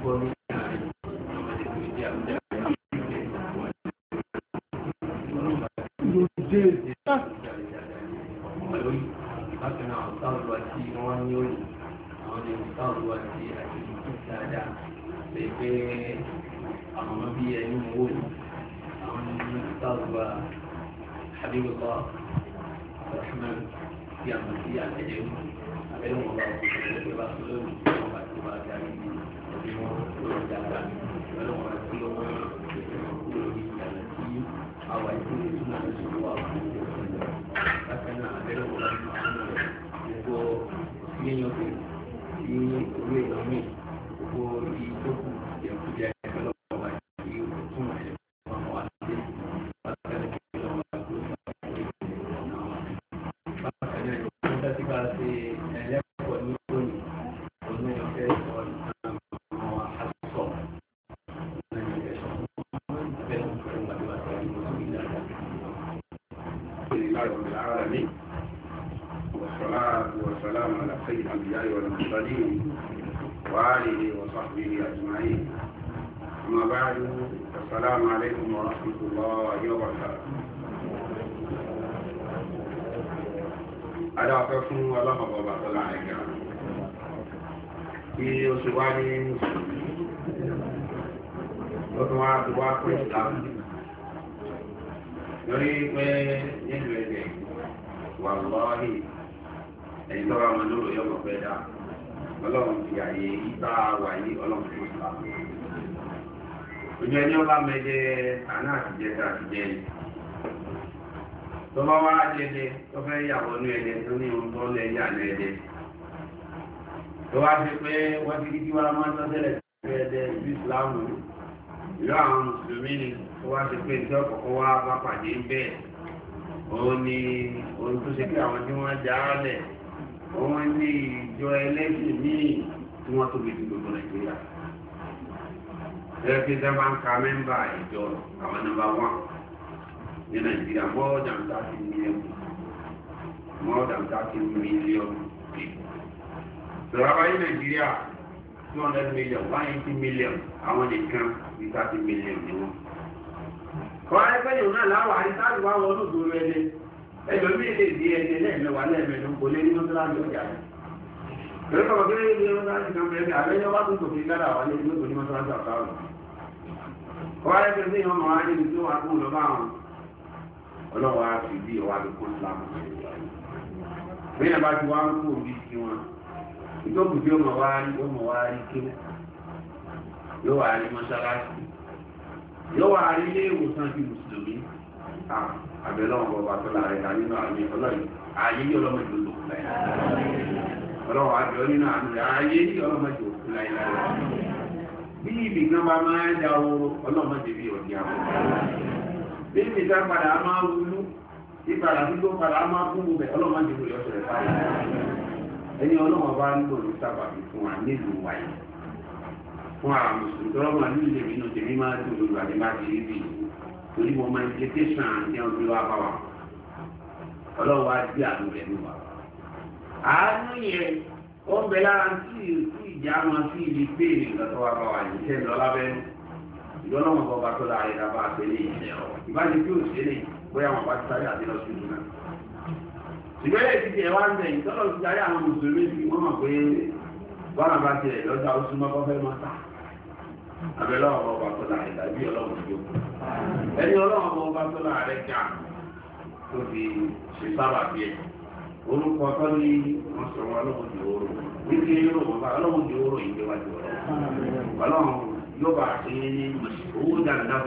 حبيب الله الرحمن في أمثية العلم علم الله في رسوله وما كان الأنبياء والمرسلين وآله وصحبه أجمعين. أما بعد السلام عليكم ورحمة الله وبركاته. أدعوكم الله وبركاته عليك في سؤال وكما تواقع الإسلام يريد يجب والله ẹni tó bá wọn lóró yọmọ fẹ́ dá Ọlọ́run fi àyè ìta wà yí Ọlọ́run fi ìta ojú ẹni ọba mẹjẹ àná àtijẹ tá àtijẹ yìí tó bá wá jẹjẹ tó fẹ́ yàwó ní ẹdẹ tó ní ohun tó lẹ yà ní ẹdẹ tó wá fi pé wọ́n ti kíkí wá máa ń tọ́tẹ́lẹ̀ sí ẹdẹ ìlú ìsìláàmù ìlú àwọn mùsùlùmí ni tó wá fi pé ìjọ kọ̀ọ̀kan wá bá pàdé bẹ́ẹ̀ òun ni ohun tó ṣe pé àwọn tí wọ́n já lẹ̀ wọ́n ní ìjọ ẹlẹ́sìn míì tí wọ́n tóbi jù gbogbo Nàìjíríà. Ẹgbẹ́ tí wọ́n ń ka mẹ́mbà ìjọ àwọn nọ́mbà 1 ní Nàìjíríà more than 30 million people. Sọ̀rọ̀ àbáyé Nàìjíríà 200 million 180 million àwọn nìkan ní 30 million ni wọ́n. Kọ́ ẹgbẹ́ yòó náà láwọ̀ àrísáàlù wá wọ́n ló dúró ẹni. Ẹlòmí lè di ẹni lẹ́ẹ̀mẹ́wàá lẹ́ẹ̀mẹ́lú kò lé ní mọ́sálásí ọjà rẹ̀. Pẹ̀lú kọ̀ọ̀kan kí lè ní mọ́sálásí kan bẹ̀rẹ̀ àbẹ́yọ́ wá tún tòfin lára wà ní ìlú ní mọ́sálásí àkáwọ̀. Ọwá ẹgbẹ́ sí ọmọ wa ní tí ó wà kún lọ́bá àwọn ọlọ́wọ́ á fi bí ọwá lókún ìsìlámù. Bí ẹ̀ bá ti wá ń kú òbí sí wọn, ìtọ́kù tí ó mọ̀ wá rí kí yóò wà rí mọ́sálásí, yóò wà rí ilé ìwòsàn ti mùsùlùmí. Àbẹ̀lọ́wọ̀n bọ̀bá tó láàrin náà nínú àmì ọlọ́yìn ayé yí ọlọ́mọdé olókùn láì ọlọ́wọ̀ àjọ nínú àmì ayé yí ọlọ́mọdé olókùn láì bí ibì kan bá máa ń da oró ọlọ́mọdé bí ọ̀dí àwọn bí ibì kan padà máa wúlú ìpadà tí tó padà máa kún bẹ̀ ọlọ́mọdé olókùn ọ̀sẹ̀ rẹ̀ fáyé ẹni ọlọ́wọ̀n bá ń lò ní sábàbí fún wa nílùú wáyé fún àwọn mùsùlùmí tọ́lọ́mọ nílùú nínú tèmi máa tó lórí àdébájì ibi torí mo máa ń implication ní ọdún wa bá wa ọlọ́run wá dí àánú rẹ̀ ní wa. àánú yẹn ó ń bẹ lára tí ìjà wọn sí ibi pé nǹkan tó wá bá wa yìí ṣe ń lọ lábẹ́nu ìdọ́lọ́wọ́n bọ́ bá tó láàrin ká bá a ṣe lé ìṣẹ̀ ọ̀ ìbáṣe tí ò ṣe lè bóyá wọn bá ti sáré àti lọ sí ìlú náà. ìgbẹ́lẹ̀ ti tiẹ̀ wá ń bẹ̀ ìtọ́lọ̀ ti darí àwọn mùsùlùmí sí wọ́n mọ̀ pé bọ́nà bá tiẹ̀ lọ́jà ó súnmọ́ kọ́ fẹ́ mọ́ta abẹ́lọ́wọ́ bọ́ bá tó láàrin tàbí ọlọ́run tó ẹni ọlọ́run bọ́ bá tó láàrin jà tó fi ṣe sábà bí ẹ̀ orúkọ tó ní wọ́n sọ wọn ọlọ́run di oró wípé ọlọ́run di oró ìgbéwájú ọlọ́run yóò bá ṣe ní owó dáadáa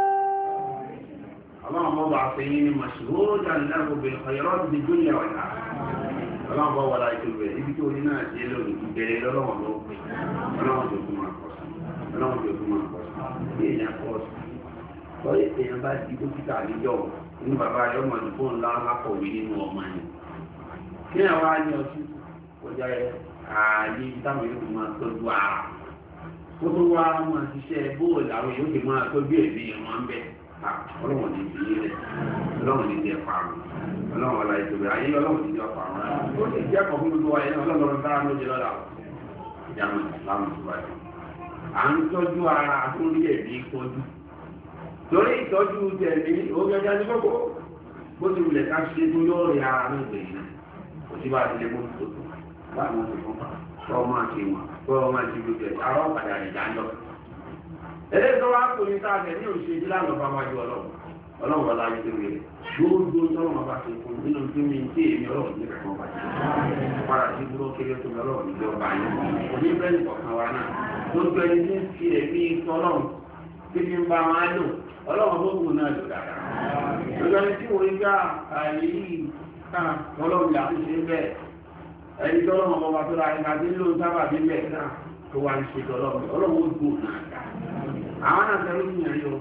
ọlọ́run bọ́ bá ṣe ní owó dáadáa bẹ̀rẹ̀ ọ̀yọ́rọ́ ti dúnyà ọ̀nà ọlọ́run bọ́ wọlá ìṣòro ẹ̀ ibi tí oní náà ṣe lónìí ìbẹ̀rẹ̀ lọ́lọ́run ló pè ọlọ́run tó kún máa kọ́ sí ọlọ́run tó kún máa kọ́ sí èèyàn kọ́ sí lọ́yẹ̀ èèyàn bá di dókítà níjọ́ inú bàbá rẹ̀ ọmọ ìdìbò ńlá lákọ̀wé nínú ọmọ yẹn kí ẹ̀ wá ní ọtí kọjá ààyè táwọn yóò máa tọ́jú ara kó tó wá máa ṣiṣẹ́ bóòlù àwọn yóò ti máa tọ́jú ẹ̀mí ọmọ ń bẹ̀ ọlọ́run ní ti yé rẹ̀ ọlọ́run ní ti ẹ̀ parun ọlọ́run ọ̀la ìtòbí ayé ọlọ́run ní ti ọ̀ parun ó sì jẹ́ kọ̀ fún gbogbo wa yẹn ọlọ́run dára ló jẹ lọ́la ìjàmọ̀ ìsìlámù tó wáyé à ń tọ́jú ara fún rí ẹ̀mí tọ́jú torí ìtọ́jú tẹ̀lé ó gẹ́gẹ́ ní kókó bó ti wulẹ̀ ká ṣe tó yóò rí ara náà gbẹ̀yìn náà kò sí bá a ti lè mú tó tó bá a mú tó fún wa tọ́ máa ti wọn tọ́ máa ti gbogbo ẹ̀ arọ́ padà rẹ̀ dájọ́ ẹlẹ́yìn tó wá kò ní sáà tẹ̀ ní òṣèlú lánàá bá wájú ọlọ́run wọlé ayé tó rẹ̀ gbogbo tọ́lọ́mọ bá ti fún nínú tí mi tí èmi ọlọ́run ní kẹ̀kọ́ bá ti padà sí búrọ́ kéré tó mi ọlọ́run níjọ bá yẹn òní bẹ́ẹ̀ kọ̀ọ̀kan wa náà gbogbo ẹni tí ń fi ẹ̀mí tọ́lọ́run tí fi ń bá wọn á lò ọlọ́run tó kù náà lò dáadáa gbogbo ẹni tí wọ́n gbá ààyè yìí ká ọlọ́run yà ń ṣe bẹ́ẹ̀ ẹni tọ́lọ́mọ bọ́ bá tó ra ẹ̀ka tí ń lò sábà bí bẹ́ẹ̀ náà tó wá ń ṣe tọ́lọ́run ọlọ́run ó dùn náà àwọn náà tẹ́lẹ̀ ń yàn yọ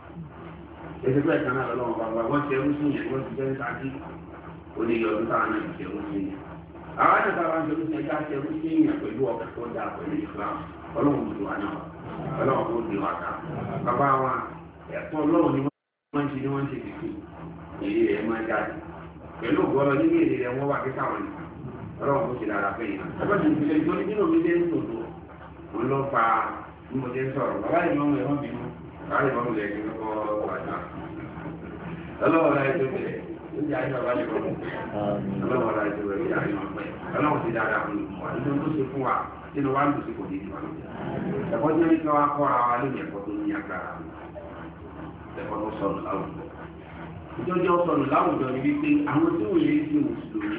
ẹgbẹ́ ìtàn náà lọ́wọ́ bàbá wọ́n ṣe ẹrú sí yẹn wọ́n ti jẹ́ nítají oníyọ ọdún táwọn náà ṣe ẹrú sí yẹn àwọn náà táwọn ṣe ẹrú sí ẹjá ṣe ẹrú sí yẹn pẹ̀lú ọkọ̀ tó dáa pẹ̀lú Islam ọlọ́run tó wà náà ọlọ́run tó di wà ká bàbá wa ẹ̀tọ́ ọlọ́run ni wọ́n ṣe kìkì èyí rẹ̀ máa jáde pẹ̀lú ògbọ́lọ́ nínú èdè rẹ̀ wọ́n wà kí káwọn ní ọlọ́run tó ṣe dára fẹ́ yìí náà ẹgbẹ́ tó ìpìlẹ̀ ìjọ nínú mi dé ń tòótọ́ wọn lọ fa bí mo ṣe ń sọ̀rọ̀ bàbá ìmọ̀mù ẹ̀wọ̀n bínú bàbá ìmọ̀mù lẹ́yìn lọ́kọ́ wàjà ọlọ́wọ́ la ẹjọ́ bẹ̀rẹ̀ ó jẹ́ àyè bàbá lè bọ̀rọ̀ ọlọ́wọ́ la ẹjọ́ bẹ̀rẹ̀ ó jẹ́ àyè wọn pẹ́ ọlọ́wọ́ ti dáadáa fún wa nínú tó ṣe fún wa nínú wa ń lù sí kò ní ìdíwọ̀n ẹ̀kọ́ tí wọ́n ti wá kọ́ ara wa lónìí ẹ̀kọ́ tó ní agbára ẹ̀kọ́ tó sọnù láwùjọ ìjọjọ́ sọnù láwùjọ ni wípé àwọn tí wọ́n yẹ ti mùsùlùmí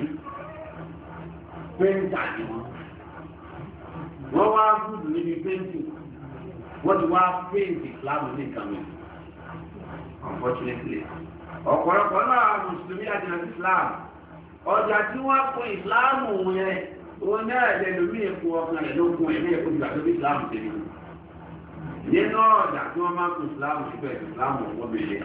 pẹ́ńtà ni wọ́n wá gúdù níbi pẹ́ńtì wọ́n ti wá pẹ́ńtì láàmú ní ìkànnì unfortunately ọ̀pọ̀lọpọ̀ náà mùsùlùmí àti Islam ọjà tí wọ́n kún ìsìláàmù yẹn òun náà lè lómi èkó ọkàn rẹ̀ ló kún ẹ̀mí èkó ìgbà tó bí ìsìláàmù ti rí nínú ọjà tí wọ́n máa kún ìsìláàmù síbẹ̀ ìsìláàmù ọgbọ́bìnrin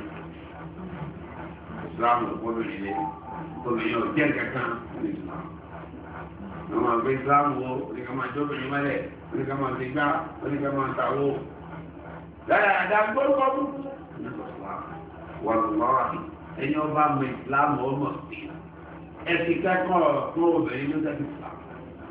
ìsìláàmù ọgbọ́bìnrin obìnrin ò jẹ́ kankan ní ìsìláàmù wọ́n máa gbé ìsìláàmù wo oníkà máa jóbìnrin mẹ́lẹ̀ oníkà máa ti gbá oníkà máa tàwó lára àdá gbórúkọ burúkú wàlúwàá ẹni ọba mọ ìsìláàmù ọmọ ẹ̀sìn kẹ́kọ̀ọ́ fún obìnrin ló tẹ́sí ìsìláàmù.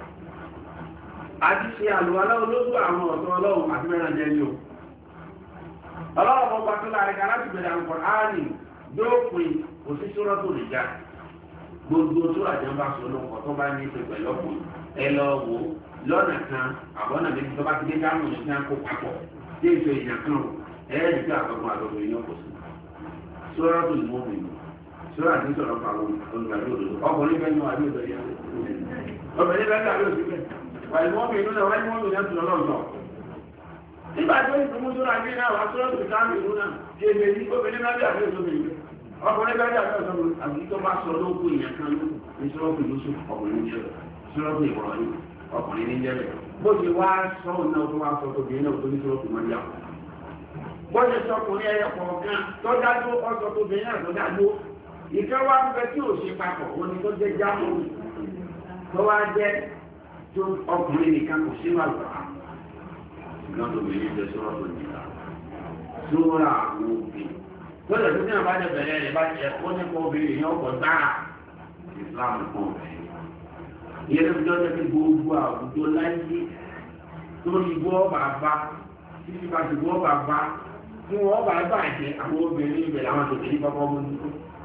a ti ṣe àlùwalá olóògbé àwọn ọ̀tọ́ ọlọ́run àti mẹ́rin jẹ́ ní o. ọlọ́run ọba tó láàrin ká láti bẹ̀rẹ̀ àwọn Kùránì dópin òṣìṣọ́rọ́ tó lè já gbogbo tó àjọba sọ lọ́kọ̀ tó bá ní ìpè pẹ̀lú ọkùnrin ẹ lọ wò lọ́nà kan àbọ̀nà méjì tó bá ti dé dáhùn ní kí wọ́n kó papọ̀ dé èso ìyàn kan ẹ̀ẹ́dì àgbọ̀gbọ̀n àgbọ̀gbọ̀n yóò kò sí. sọ́rọ́ tó ìmọ̀ mi sọ́rọ́ àti sọ̀rọ̀ pàwọn olùgbàdo òdòdó ọkùnrin bẹ́ẹ̀ ni wà ní òdòdó yẹn obìnrin bẹ́ẹ̀ tàbí òsì bẹ́ẹ̀ wà ní mọ́mí inú náà wà ní mọ́mí náà tún lọ́sọ̀ nígbà tó ń fún sọ́rọ́ àbí náà wà sọ́rọ́ tó káàmì inú náà ṣe èmi ní obìnrin bẹ́ẹ̀ tàbí òsì bẹ́ẹ̀ ọkùnrin bẹ́ẹ̀ tàbí òsì bẹ́ẹ̀ àbí tó bá sọ lóko ìyẹn kan ló ní sọ́rọ́ tó lóṣù ọkùnrin jẹ́ sọ́rọ́ tó ìwọ̀rọ̀ yìí ọkùnrin ní jẹ́ bẹ́ẹ̀ bó ṣe wá sọ́ọ̀ náà tó wá sọ tóbi náà tó ní sọ́rọ́ tó máa yà bọ́jẹ̀ sọkùnrin ẹyẹ kọ̀ọ̀kan tó dájú ọ̀sọ̀ tó bẹ̀rẹ̀ náà tó dájú ìkẹ́ wá ń bẹ tí ò ṣe papọ̀ wọn ni tó jẹ́ jámù tó wá jẹ́ tó ọkùnrin nìkan kò sínú àgbà ṣùgbọ́n tó bẹ̀rẹ̀ jẹ́ sọ́rọ̀ tó nìkan sóra àwọn òbí lọ́dọ̀ tó ní àbájẹ bẹ̀rẹ̀ rẹ̀ bá jẹ́ ó ní kọ́ obìnrin yẹn ọkọ̀ gbáà Islam kan bẹ̀rẹ̀ ìyẹn tó fi jọ́ jẹ́ pé gbogbo àwùjọ láyé tó ní gbọ́ bàbá títí bá ti gbọ́ bàbá tí wọ́n bá bàjẹ́ àwọn obìnrin ibẹ̀ làwọn tó tẹ̀lé kọ́kọ́ mú ní.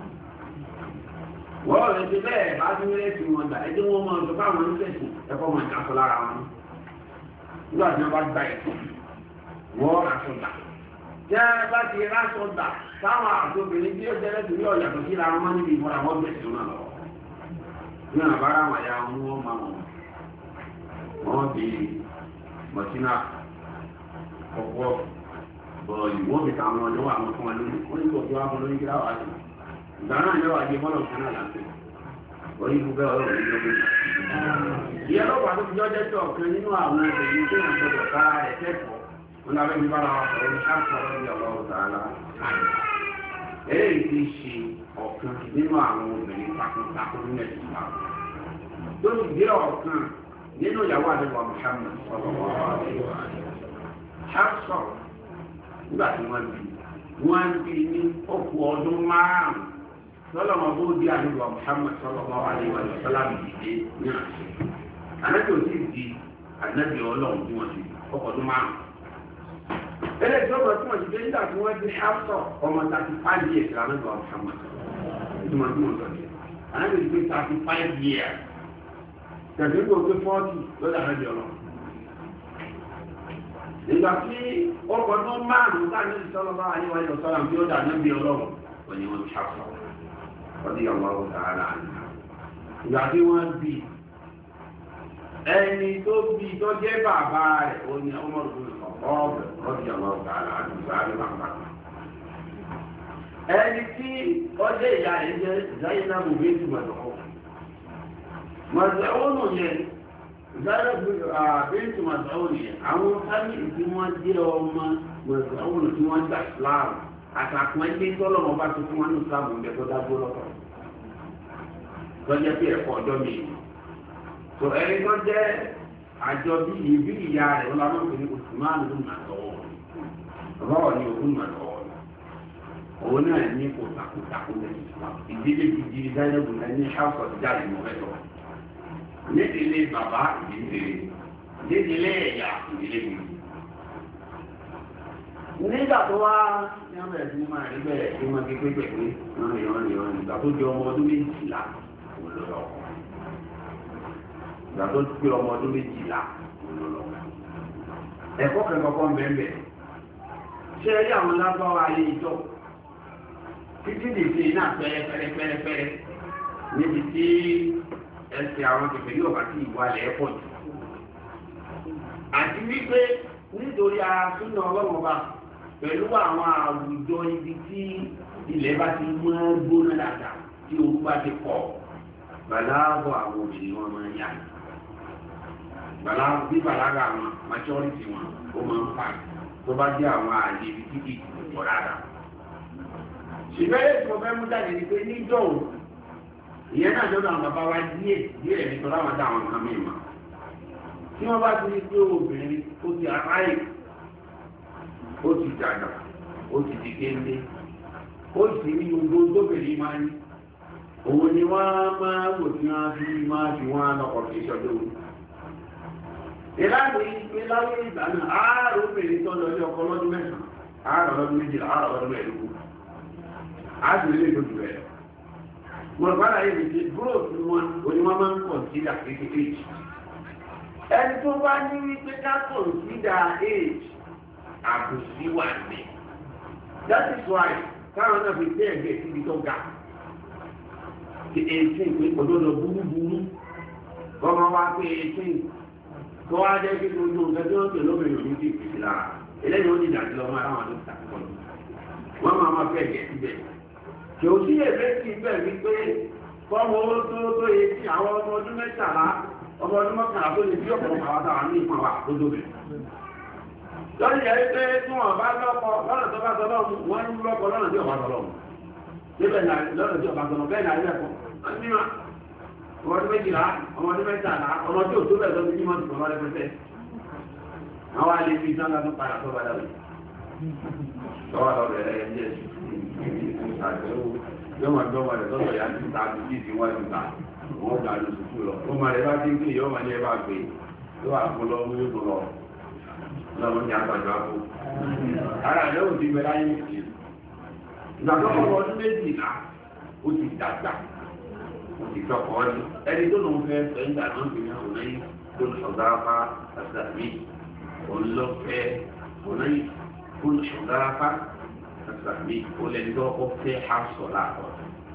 wọ́n rẹ̀ ti bẹ́ẹ̀ bá tún rẹ̀ sí wọn gbà ẹjẹ́ wọn máa ń sọ káwọn oníṣẹ̀sìn ẹ̀kọ́ máa ń kà sọ lára wọn. nígbà tí wọ́n bá gba ẹ̀kọ́ wọ́n aṣọ gbà. jẹ́ bá ti ráṣọ gbà táwọn àtòbìnrin tí ó jẹ́rẹ́ sí ní ọ̀yàtọ̀ síra wọn níbi ìmọ̀ra wọn gbèsè wọn lọ. ní àbára àwọn àyà wọn máa wọ́n bí mọ̀tínà ọ̀pọ̀ bọ̀ ìwọ́n fi ta àwọn ọjọ́ àwọn fún wọn lórí wọ́n ní kò tó wá fún lórí kíláwà sí ìgbà náà yọ àjẹ bọ́lọ̀ fún náà láti wọ́n yí fún bẹ́ẹ̀ ọ̀rọ̀ ní lórí ìyẹn lọ́pàá tó fi jọ́jẹ́ tó ọ̀kan nínú àwọn ẹgbẹ̀rún tó yàn gbọdọ̀ ká ẹ̀ kẹ́kọ̀ọ́ wọn lábẹ́ mi bára wa sọ̀rọ̀ ní káàkiri ní ọlọ́run tààlà eléyìí ti ṣe ọ̀kan nínú àwọn obìnrin takuntakun nílẹ̀ ìgbà tó ti gbé ọ̀kan nínú ìyàwó àdébọ̀ Muhammad sọ̀rọ̀ nígbà tí wọ́n bí ní ọkù ọdún márùn-ún lọ́lọ́mọ bó di àdúgbò Muhammad sallallahu alaihi wa sallam ìdílé ní àṣẹ. Ànábì ò sì di ànábì ọlọ́run tí wọ́n ti ọkọ̀ ọdún márùn-ún eléyìí tó mọ̀ tí wọ́n ti gbé nígbà tí wọ́n di Hafsa ọmọ 35 years lànà ìgbà Muhammad ìtumọ̀ tí wọ́n sọ ní àná ìgbé 35 years tẹ̀sí ń gbé 40 lọ́dà rẹ̀ ọlọ́ nígbà tí ọkọ̀ tó márùn-ún láti sọ́lọ́ bá ayé wáyé ọ̀sọ́lá tí ó dà níbi ọlọ́run wọ́n ni wọ́n ti Hafsa ọdí ọlọ́run tààrà ìgbà tí wọ́n bí ẹni tó bí tó jẹ́ bàbá rẹ̀ ó ní ọmọ ọ̀bẹ̀ ọdí ọlọ́run tààrà àti ìgbàlẹ̀ bàbá ẹni tí ó jẹ́ ìyá rẹ̀ jẹ́ Zainabu bintu Maz'un yẹn Zainabu bintu Maz'un yẹn àwọn fámìlì tí wọ́n jẹ́ ọmọ Maz'un tí wọ́n gbà Islam àtàkùn ẹgbẹ́ tọ́lọ́mọ bá tó fún wọn ní Islam ń bẹ tó dágbó lọ́kọ̀ lọ́jọ́ pé ẹ̀kọ́ ọjọ́ mi tó ẹni tó jẹ́ àjọ bí ìbí ìyá rẹ̀ wọn lọ́wọ́ pé ní Usman ló mà lọ́wọ́ rọ́ọ̀ ní òkú mà lọ́wọ́ òun náà ní kò takuntakú lẹ́yìn Islam ìdílé gidi Zainabu náà ní Hafsa ti jáde mọ́ mẹ́tọ́ nídìílé bàbá ìdílé ẹ̀yà ìdílé mi nígbà tó wá ní ọmọ ẹ̀sìn ní máa rí bẹ́ẹ̀ tí wọ́n ké pépè pé wọ́n ìgbà tó jẹ ọmọ ọdún 12 olólọ́wọ́ ìgbà tó pé ọmọ ọdún 12 olólọ́wọ́ ẹ̀kọ́ kẹ́kọ̀ọ́ mẹ́mẹ́ ṣe rí àwọn lágbáwá ayé ìjọ títí nìsí náà pẹ́rẹ́pẹ́rẹ́pẹ́rẹ́ níbi tí ẹsẹ̀ àwọn kẹfẹ́ yóò bá sí ìwálẹ̀ ẹ̀pọ̀ jù àti wípé nítorí asúnà ọlọ́wọ́ bá pẹ̀lú àwọn àwùjọ ibi tí ilẹ̀ bá ti mọ́ gbóná dáadáa tí orú bá ti pọ̀ bàlágọ̀ àwọn obìnrin wọn máa ń yá bí bàlágà àwọn majority wọn ó máa ń fà tó bá jẹ́ àwọn ààyè ibi tí kìí pọ̀ rárá. ṣùgbọ́n tí mo fẹ́ mú jáde ni pé níjọ́ òun ìyẹn náà jọ́dọ̀ àwọn bàbá wa díẹ̀ nítorí àwọn dá àwọn nǹkan mìíràn tí wọ́n bá ti rí pé obìnrin ó ti aráyè ó ti dàgbà ó ti di kéńdé ó sì ní gbogbo tóbìnrin máa ní òun ni wọ́n máa wò tí wọ́n fi wọ́n lọ́kọ̀ fi ṣọdọ́ òun. ìlànà ìpè láyé ìgbà náà ààrẹ obìnrin tó lọ sí ọkọ lọ́dún mẹ́sàn-án ààrẹ lọ́dún méjìlá ààrẹ lọ́dún mẹ́ẹ̀ẹ́dógún àti ilé ìtọ́jú rẹ̀. mo rò padà yìí ti growth wọn òní wọ́n máa ń consider kékeré ẹni tó bá ní wípé ká consider age àbùsí wà ní. that is why káwọn náà fi tẹ́ ẹ̀gbẹ́ síbi tó ga. ti 18 pé òdodo búrúburú kọ́mọ wá pé 18 kọ́ wá jẹ́ kí gbogbo nǹkan tí wọ́n pè lóbìnrin òní ti pèsè lára eléyìí ó ní ìdájọ́ ọmọ aráwọn ló ti tàkùkọ́ lọ. wọ́n máa fẹ́ ẹ̀gbẹ́ síbẹ̀. kì ó sí èfé sí ibẹ̀ wípé kọ́mọ ó tó yẹ sí àwọn ọmọ ọdún mẹ́tàlá ọmọ ọdún mọ́kànlá tó lè bí ọ̀pọ̀lọpọ̀ àwọn táwọn ní ìpín wa lójó bẹ̀. lọ́dún yẹn pé tí wọ́n bá lọ́kọ lọ́nà tó bá sọ lọ́mù wọ́n ń lọ́kọ lọ́nà tí ọba sọ lọ́mù. níbẹ̀ lọ́nà tí ọba sọ lọ́mù bẹ́ẹ̀ náà ilé ẹ̀kọ́ ọmọ ọdún méjìlá ọmọ ọdún mẹ́tàlá ọmọ tí ò tó bẹ̀ lọ́dún tí wọ́n ti sọ̀rọ̀ rẹpẹtẹ. àwọn alẹ́ fi sánlá tó padà tó padà wẹ̀. tọ́wọ́ lọ bẹ̀rẹ̀ ẹ̀ díẹ̀ wọ́n gbà ló sùkú lọ. ó máa rẹ̀ bá tí ń pè yọ́ máa ní ẹbá gbé tó wà fún lọ mú yóò lọ lọ́wọ́ ní àgbàjọ àpò. ara rẹ̀ ò ti bẹ̀rẹ̀ ayé ìpè. ìgbàgbọ́ ọmọ ọdún méjìlá ó ti dàgbà ó ti tọkọ ní ẹni tó lòun fẹ́ fẹ́ ńgbà náà fi hàn lẹ́yìn tó ṣọ̀dáfà àtàmì olùlọ́fẹ́ òlẹ́yìn tó ṣọ̀dáfà àtàmì olẹ́ńdọ́ ọ̀fẹ́ hàṣọ̀ láàbọ̀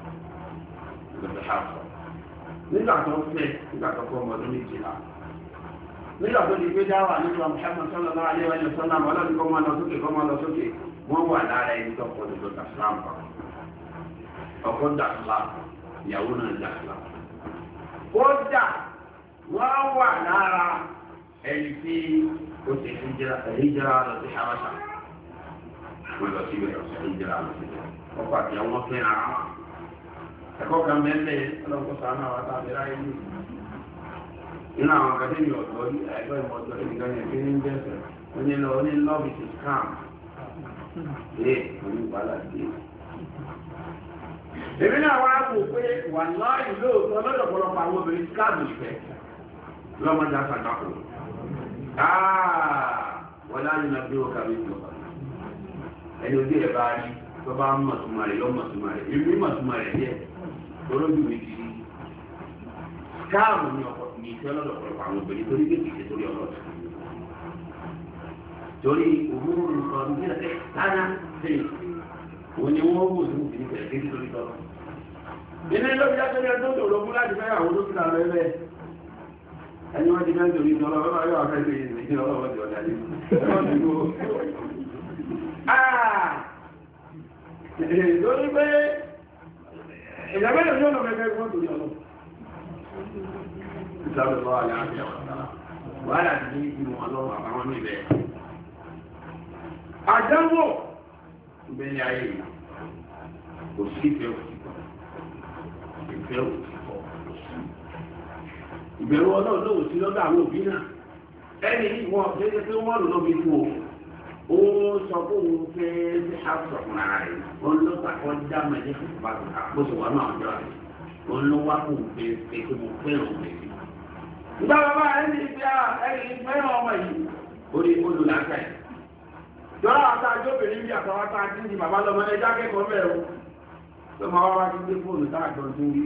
nígbà tó fẹ́ nígbà tó fọ́ ọmọdún méjìlá nígbà tó di pé dáwà nígbà Muhammad sallallahu alaihi wa sallam ọlọ́dún kọ́ máa lọ sókè kọ́ máa lọ sókè wọ́n wà lára ẹni tó kọ́ nígbà dàsílám pa ọkọ̀ dàsílám ìyàwó náà dàsílám kódà wọ́n wà lára ẹni tí ó ti hijira lọ sí Habasha wọ́n lọ sí ìwé hijira lọ sí ọkọ̀ àti àwọn fẹ́ ara wọn. ẹ̀kọ́ kan mẹ́lẹ̀ ọlọ́pọ̀ sàánà wà tàbí ráyé ní inú àwọn akadẹ́mì ọ̀dọ́ ẹgbẹ́ ìmọ̀tọ́ ìgbìyàn yẹn fi ní jẹ́sẹ̀ oní love is a scam lè oní wàhálà dé. èmi náà wá kò pé wà láàyè lóòótọ́ lọ́dọ̀pọ̀lọpọ̀ àwọn obìnrin scam ìfẹ́ lọ́mọdé àṣàgbàpọ̀ wọ́n láàyè náà bí ó kàwé tó ẹni ojú ẹ̀ bá rí tó bá mọ̀ túmọ̀ rẹ̀ yọ mọ̀ túmọ̀ rẹ̀ èmi mọ̀ túmọ̀ rẹ̀ díẹ̀ olójú mi ti rí káàmù ní ọkọ̀ ní ìfẹ́ lọ́dọ̀ pọ̀lọpọ̀ àwọn obìnrin torí pé kìí ṣe torí ọlọ́dọ̀ torí òwúrò nǹkan ní ẹ̀ tánà sí òun ni wọ́n wò ní ìdílé pẹ̀lú kí nítorí tọ́lọ̀ nínú ilé ìjà tó yẹ tó tòrò fún láti fẹ́ àwọn tó kíra rẹ̀ bẹ́ẹ̀ ẹni wọ́n ti fẹ́ torí tọ́lọ̀ wọ́n máa yọ àwọn fẹ́ ìrìn ọlọ́wọ́ ti ọ̀dà ní lórí pé ìjàmẹ́lẹ̀ ní ọ̀nà mẹ́fẹ́ fún torí ọlọ́wọ́ ìsàlùmọ́ àlàáfíà wàhálà ti ní ìlú wọn lọ́wọ́ àbáwọn ní ibẹ̀ àdánwò ìbẹ̀lẹ̀ ayé yìí kò sí ìfẹ́ òtítọ́ ìbẹ̀rù ọlọ́run ló sí lọ́dọ̀ àwọn òbí náà ẹni wọn fẹ́ pé wọ́n lò lọ́bi kú o sọ pé òun fẹ́ ṣàkóso fún ara rẹ̀ òun ló pàkọ́ dá mẹ́lẹ́ fún bàbá bó ṣe wà náà ọjọ́ rẹ̀ òun ló wá kó pé pé mo fẹ́ràn òun rẹ̀ nígbà bàbá ẹni fẹ́ràn ọmọ yìí orí olùlàkà yìí jọ́rọ̀ àtàjọ́bìnrin bí àtàwátà tí ní bàbá lọ́mọ ẹjá kẹ́kọ̀ọ́ bẹ̀rẹ̀ o tó máa wá ti gbé fóònù táàgbọ́n tó rí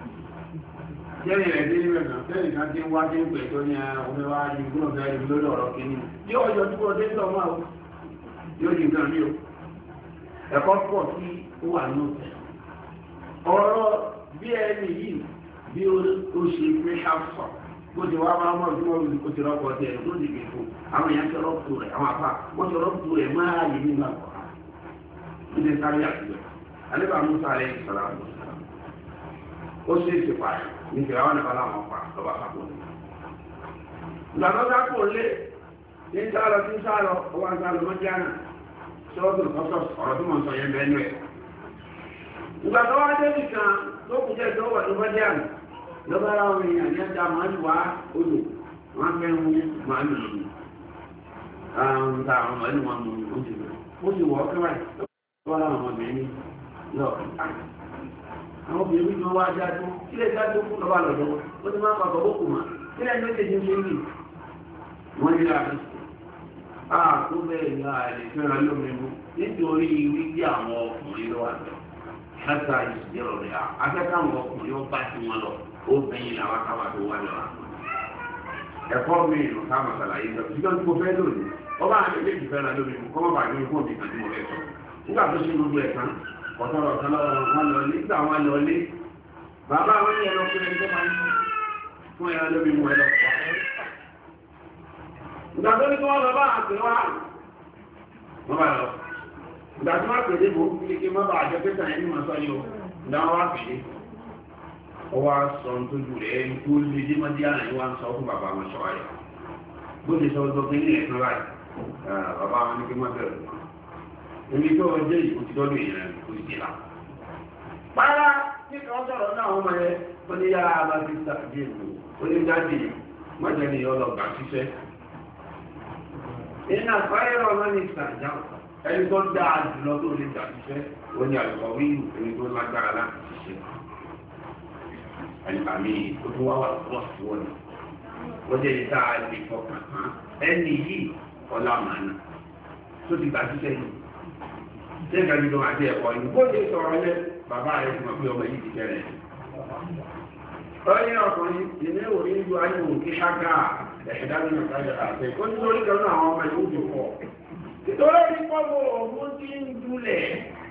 jẹ́rìn rẹ̀ dé níbẹ̀ náà fẹ́rìn kan tí ń wá tí ń pẹ̀ tó ní ọmọ wa ní gbọ́n fẹ́ rí lórí ọ̀rọ̀ kìíní tí ó yọ tí wọ́n dé tọ́ máa o yóò di nǹkan rí o ẹ̀kọ́ pọ̀ tí ó wà ní òtẹ̀ ọ̀rọ̀ bí ẹni yìí bí ó ṣe pé ṣàfọ̀ bó ti wá máa mọ̀ tí wọ́n rí kó ti rọ́pọ̀ tẹ̀ ló ti gbé fún àwọn èèyàn ti rọ́pù rẹ̀ àwọn apá wọ́n ti rọ́pù rẹ̀ máa yìí nínú àpò ní sáré àtijọ́ alẹ́bà musa rẹ̀ ìṣọ̀rọ̀ àbò ó ṣe é ṣe pààyàn ní ìṣẹ̀lẹ̀ àwọn ẹ̀fọ́ làwọn pa lọ́ba àpò ní. ìgbà tó dákò lé ní sálọ tí ń sálọ ó wá ń sálọ lọ́jà náà ṣọ́ọ́tù kọ́sọ̀ ọ̀rọ̀ tó mọ̀ ń sọ yẹn bẹ́ẹ̀ nú ẹ̀. ìgbà tó wá dé nìkan tó kù jẹ́ tó wà tó bá dé àná lọ́ba ara wọn èèyàn ní ẹja màálù wá odò wọn fẹ́ mú màálù lòdì àwọn màálù wọn mú ó ti wọ̀ ọ́ kẹ́wàá lọ́wọ́ láwọn ọmọbìnrin lọ́ọ̀kì àwọn obìnrin tí wọ́n wá jáde kílẹ̀ jáde fún lọ́wọ́ lọ́dọ̀ ó ti máa ń pàtó bókù mà kílẹ̀ ní méjèèjì ń ṣe ń bì wọ́n ní láti ààkó bẹ́ẹ̀ ní àlè fẹ́ràn lómi mú nítorí wípé àwọn ọkùnrin ló wà lọ ṣáṣá ìṣèjọba rẹ̀ akẹ́kọ̀ọ́ àwọn ọkùnrin ó bá ti wọn lọ obìnrin làwọn akáwà tó wà lọ ẹ̀kọ́ mi ìlú ká màsàlàyé lọ ṣùgbọ́n tí mo fẹ́ lónìí ọba àti méjì fẹ́ràn lómi mú kọ́ mọ́ bàjẹ́ mi fún òbí kan tí mo fẹ́ sọ nígbà tó ṣe gbogbo ẹ̀kan ọ̀tọ̀rọ̀ kan lọ́wọ́ wọn lọ nígbà wọn lọ lé bàbá wọn ní ẹlọ fún ẹni tó máa ń fún ẹran lóbi mú ẹlọ pọ̀ ìgbà tó ní kí wọ́n lọ bá àpè wá wọ́n bá lọ ìgbà tó máa pèlè bò kí wọ́n bá àjọ pé sàn ẹni máa sọ yìí o ìgbà wọn wá pèlè ó wá sọ nítorí rẹ̀ tó lè dé mọ́dí àná yìí wá ń sọ fún bàbá wọn sọ ayọ̀ bó ti sọ ọjọ́ pé ní ẹ̀sán báyìí bàbá wọn ní kí wọ́n bẹ̀rẹ̀ èmi tó ọjọ́ yìí kò ti tọ́jú ìrìn kò ti dìlà. Pàrà ní kan sọ̀rọ̀ náà wọ́n máa yẹ ó ní yára bá ti sàdé ìlú ó ní jáde mọ́jẹ́ ni ọlọ́gbà ṣiṣẹ́. Iná fáyọ̀ ọmọ ní ìsànjá ẹni tó dáa jùlọ tó lè gbà ṣiṣẹ́ ó ní àlùkò wíìlù ẹni tó lágbára láti ṣiṣẹ́. Ẹni àmì ó tún wá wà lọ́wọ́ sí wọn. Ó jẹ́ ìta lè fọkàn tán ẹni yìí ọlá màánà tó ti gbà ṣiṣẹ́ yìí. Ṣé ìgbàlódé ló máa dé ẹ̀kọ́ yìí? Bó ṣe sọ̀rọ̀ yẹn, bàbá rẹ̀ ti mọ̀ pé ọmọ yìí ti bẹ̀rẹ̀. Ọyẹ́ ọkùnrin, ìní òní ju ayé òkè ṣáká ẹ̀ṣẹ̀dá nínú ìtajà àti ẹ̀kọ́ nítorí kan náà àwọn ọmọ ìlú ti pọ̀. Nítorí ní pọ́pọ̀ òun ti ń dúlẹ̀.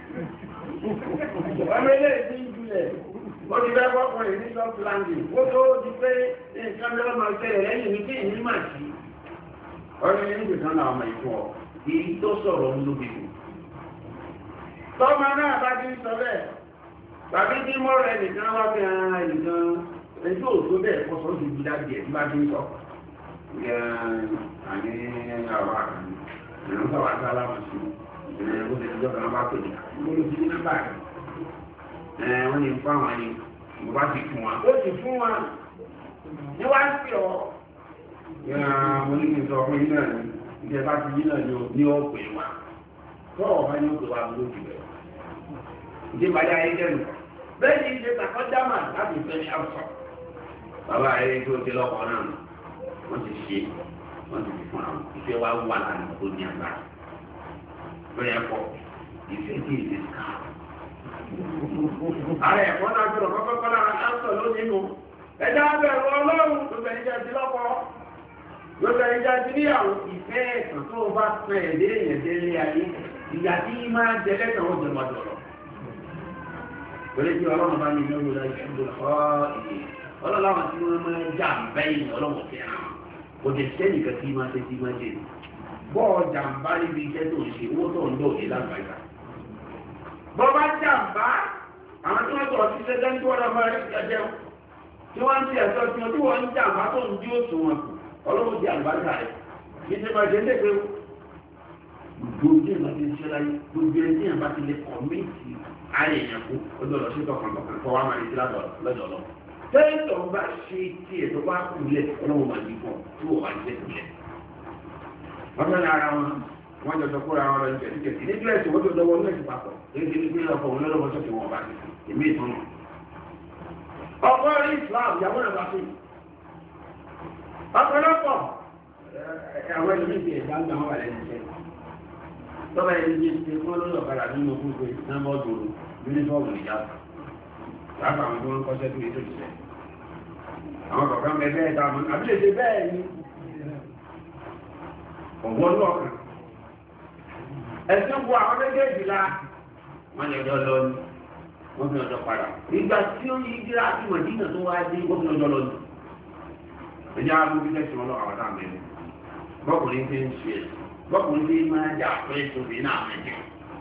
Ọmọ ilé ti ń dúlẹ̀. Ó ti fẹ́ kọ́kùnrin ní soft landing. Ó tó di pé nǹkan lọ́wọ́ máa tẹ̀lé lẹ́yìn ní kí ìní mà sí. Ọyẹ́ ní ìgbésán náà ọmọ ìfọ̀ kì í tó sọ̀rọ̀ ń lóbi kù. Tọ́mọ náà bá ti ń sọ bẹ́ẹ̀, tàbí tí mọ́ rẹ̀ nìkan wá fi ara nìkan ẹjọ́ òtó bẹ́ẹ̀ kọ́ sọ́ sí ibi dájú ẹ̀ tí bá ti ń sọ. Àní àwọn àkànní, ìrìn sọ̀rọ̀ àti aláwọ̀sí, ìrìn ó lè jọ́ kan bá pè ní olóòtú ní nọ́mbà rẹ̀. Wọ́n ní fún àwọn ẹni, mo bá ti fún wa. Ó sì fún wa, ní wá ń pè ọ́. Mo ní kí n sọ fún yín náà ní, ìjẹba ti yín náà ní ọ̀pẹ̀ wa. Tọ́ọ̀ bá ní òkè wa lójú rẹ̀. Ìdíbàdá ayé jẹ́nu. Bẹ́ẹ̀ ni ìṣe tàkọ́ dámà láti fẹ́ ṣàwùsọ̀. Bàbá ayé tó ti lọ́kọ̀ náà wọ́n ti ṣe. wọ́n ti fi fún àwọn ìfẹ́ wa wà lánàá tó ní agbára lórí ẹ̀kọ́ ìfẹ́ tí ìdí ká. ààrẹ ẹ̀kọ́ náà gbọ́dọ̀ kọ́kọ́ lára áńsọ̀ lónìí nù ẹjọ́ abẹ́rù ọlọ́run ló bẹ̀rẹ̀ jẹ́ ti lọ́kọ́ ló bẹ̀rẹ̀ jẹ́ ti níyàwó ìfẹ́ ẹ̀sán tó bá pẹ́ ẹ̀dẹ́ èèyàn délé ayé ìyá tí máa jẹ lẹ́tàn ó jẹ mọ́jọ lọ. pẹ̀lú tí ọlọ́run bá ní lórí ọ̀la ìṣúdò ọlọ́láwọn tí wọ́n máa jà bẹ́yìn ọlọ́run fẹ́ràn kò jẹ́ sẹ́nìkan tí máa ṣe tí máa ṣe bọ́ọ̀ jàǹbá níbi iṣẹ́ tó ń ṣe owó tó ń lò ní lágbàáyà. bọ́ bá jàǹbá àwọn tí wọ́n tọ̀ sí ṣẹ́jẹ́ tí wọ́n lọ máa rí ẹjẹ́ tí wọ́n ń ti ẹ̀sọ́ tí wọ́n ń jàǹbá tó ń dí òsùn wọn kù ọlọ́run di àlùbáríkà rẹ̀ kí ṣe máa ṣe ń dẹ́gbẹ́ gbogbo ẹ̀ máa ti ṣe láyé gbogbo ẹ̀ tí yẹn bá ti lè kọ̀míìtì ayé yẹn kú ó dọ̀rọ̀ sí tọkàntọkàn kọ́ wá máa rí sí lọ́dọ̀ lọ. tẹ́tọ̀ bá ṣe tí ẹ̀ tó bá kulẹ̀ ọlọ́run máa di fún tí wọ́n bá ṣe kulẹ̀. wọ́n fẹ́ lára wọn jọjọ kóra wọn lọ ní kẹ̀kẹ́ ní kílẹ̀sì wọ́n jọjọ wọn lẹ́sìn papọ̀ èyí ní pé ọkọ̀ wọn lọ́wọ́ sọ́kè wọn bá ti èmi ìtàn náà. ọkọ̀ rí Islam ìyàwó rẹ̀ bá fi ọ̀pọ̀lọpọ̀ àwọn ẹni méjì ẹ̀dá ń gbà wọ́n wà lẹ́nu iṣẹ́ tọ́ba ẹni jẹ́ ṣe fún ọlọ́dọ̀ padà nínú gbogbo ìsinmi ọdún yúnífọ́ọ̀mù ìjáàbù láàbà àwọn tó ń kọ́ṣẹ́ tó yẹ tó ṣiṣẹ́ àwọn kọ̀ọ̀kan bẹ bẹ́ẹ̀ tá a mọ̀ àbí lè ṣe bẹ́ẹ̀ ni ọ̀gbọ́n lọ́ọ̀kan ẹ̀sìn bu àwọn méjèèjì la wọ́n yẹ ọjọ́ lọ ní wọ́n fi ọjọ́ padà ìgbà tí ó yí dírá sí mọ̀dínà tó wá dé wọ́n fi ọjọ́ lọ ní ẹjọ́ agbóbi tẹ̀sán ọlọ́ àwọn táwọn mẹ́rin bọ́kùnrin fi ń ṣe bọ́kùnrin fi máa jà pé tóbi náà mẹ́jọ.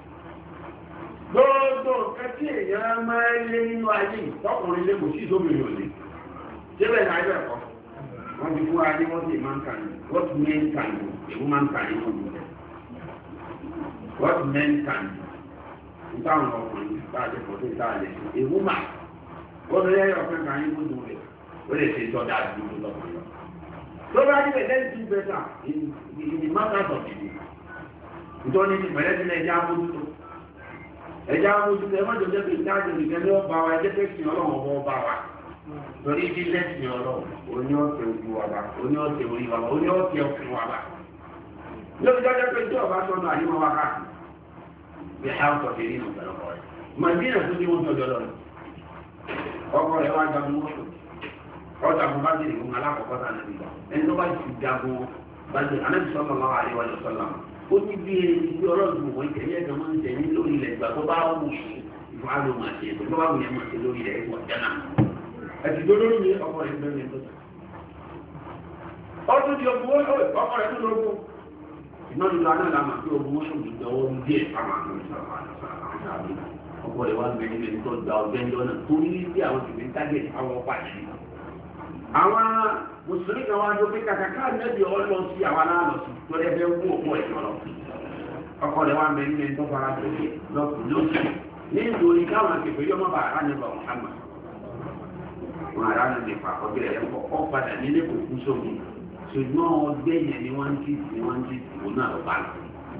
gbogbo kẹtí èèyàn máa ń lé nínú ayé bọ́kùnrin lé kò sí ìsóbìnrin òde síbẹ̀ náà ẹgbẹ́ ẹ̀kọ́ wọ́n ti fún ayé wọ́n sì máa ń kàn ní what men can do èwo máa ń kàn ní wọ́n dùn what men can do nípa àwọn ọkùnrin bá a ti pọ̀ tó ìta àlẹ́ èwo mà wọ́n fi lẹ́yìn ọ̀fẹ́ kàn ní wọ́n dùn rẹ̀ ó lè ṣe ìtọ́jà àdúgbò lọ́kùnrin lọ. So that you let's do better in the matters of the day. You don't need to be letting ẹja mójútó. Ẹja mójútó ẹ má jọ jẹ́ pé ìdájọ́ ìgbẹ́ ní ọba wa ẹjẹ́ tẹ́sí ọlọ́run ọba ọba wa. Torí ibi lẹ́sìn ọlọ́run, oní ọ̀tẹ̀ ojú wa bá, oní ọ̀tẹ̀ orí wa bá, oní ọ̀tẹ̀ ọkùnrin wa bá. Lóbi jọ́jọ́ pé tí ọba sọ́nà àyíwọ́ wa káàkiri. Bí house of the ring of the Lord. Màdínà tó ní wọ́n tọ́jọ́ lọ́rùn. Ọkọ rẹ̀ wá jagun mọ́tò. Ọjà fún bá dìrì fún alákọ̀ọ́kọ́ tá nàbí lọ ẹni tó bá ti jagun bá dìrì anábì sallallahu alaihi wa sallam ó ní bí ẹni tí ọlọ́dún wọn ìtẹ̀lé ẹ̀ka máa ń tẹ̀lé lórí ilẹ̀ ìgbà tó bá wù yìí ìfọ̀ àlọ́ máa ṣe tó bá wù yẹn máa ṣe lórí ilẹ̀ ẹ̀kọ́ jẹ́nà ẹ̀sìn tó lórí mi ọkọ rẹ̀ bẹ́ẹ̀ tó sọ. ọdún ti ogun ọkọ rẹ̀ tó lógún ìnáwó ìlú aná làmà pé ogun ó ṣòwò ìdánwò díẹ̀ fáwọn àgbẹ̀ ọkọ rẹ̀ wá gbẹ̀yìn lẹ́ni tó gba ọgbẹ́njọ́ náà torí bí àwọn tìbí ń tágẹ̀ àwọn pàdé àwọn mùsùlùmí kan wá dókè kàkàkà nẹ́bí ọlọ sí àwọn aláàlọ́ sí torí ẹgbẹ́ wú òkú ẹ̀sọ́ lọ. ọkọ rẹ̀ wá ń bẹ nínú ẹni tó fara dókè lọ́kùn lókè nítorí káwọn akẹ́kọ̀ọ́ yọmọ bá ara nípa Muhammad. wọn ará ní nípa ọgbẹ́ rẹ̀ ọ padà nílé kò kú sómi ṣùgbọ́n ọgbẹ́ yẹn ni wọ́n ń tì òun náà lọ bá lọ.